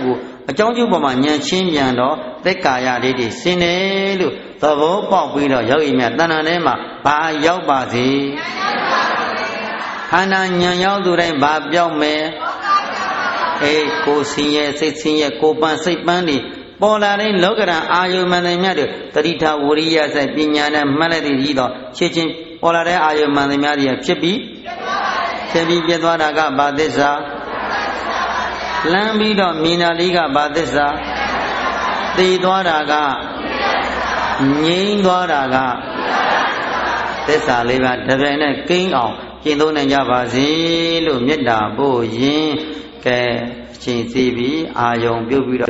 အကြောင်းကျိုးပေါ်မှာဉာဏ်ချင်းပြန်တော့သက်ကာယလေးတွေစင်တယ်လို့သဘောပေါက်ပြီးတော့ယောဂီများတဏ္ဍာထဲမှာဘာရောက်ပါစေခန္ဓာဉာဏ်ရောက်သူတိုင်းဘာပြောင်းမယ်အေးကိုယ်ဆင်းရဲစိတ်ဆင်းရဲကိုယ်ပန်းစိတ်ပန်းတွေပေါ်လာတဲ့လောကရန်အာယုမှန်တယ်များတို့တတိထဝရိယစိုက်ပညာနဲ့မှတ်လိုက်တဲ့ဤတော့ချက်ချင်းပေါ်လာတဲ့အာယုမှန်တယ်များတွေဖြစ်ပြီးပြတ်သွားတာကဘာသစ္စာလမ်းပြီးတော့မြင်တာလေးကဘာသစ္စာသိသွားတာကငြိမ်းသွားတာကသစ္စာလေးပါတပည့်နဲ့ကိန်းအောင်ကျင့်သုံးနိုင်ကြပါစေလို့မေတ္တာပို့ရင်ကဲအချိန်စီပြီးအာယုံပြုတ်ပြီးတော့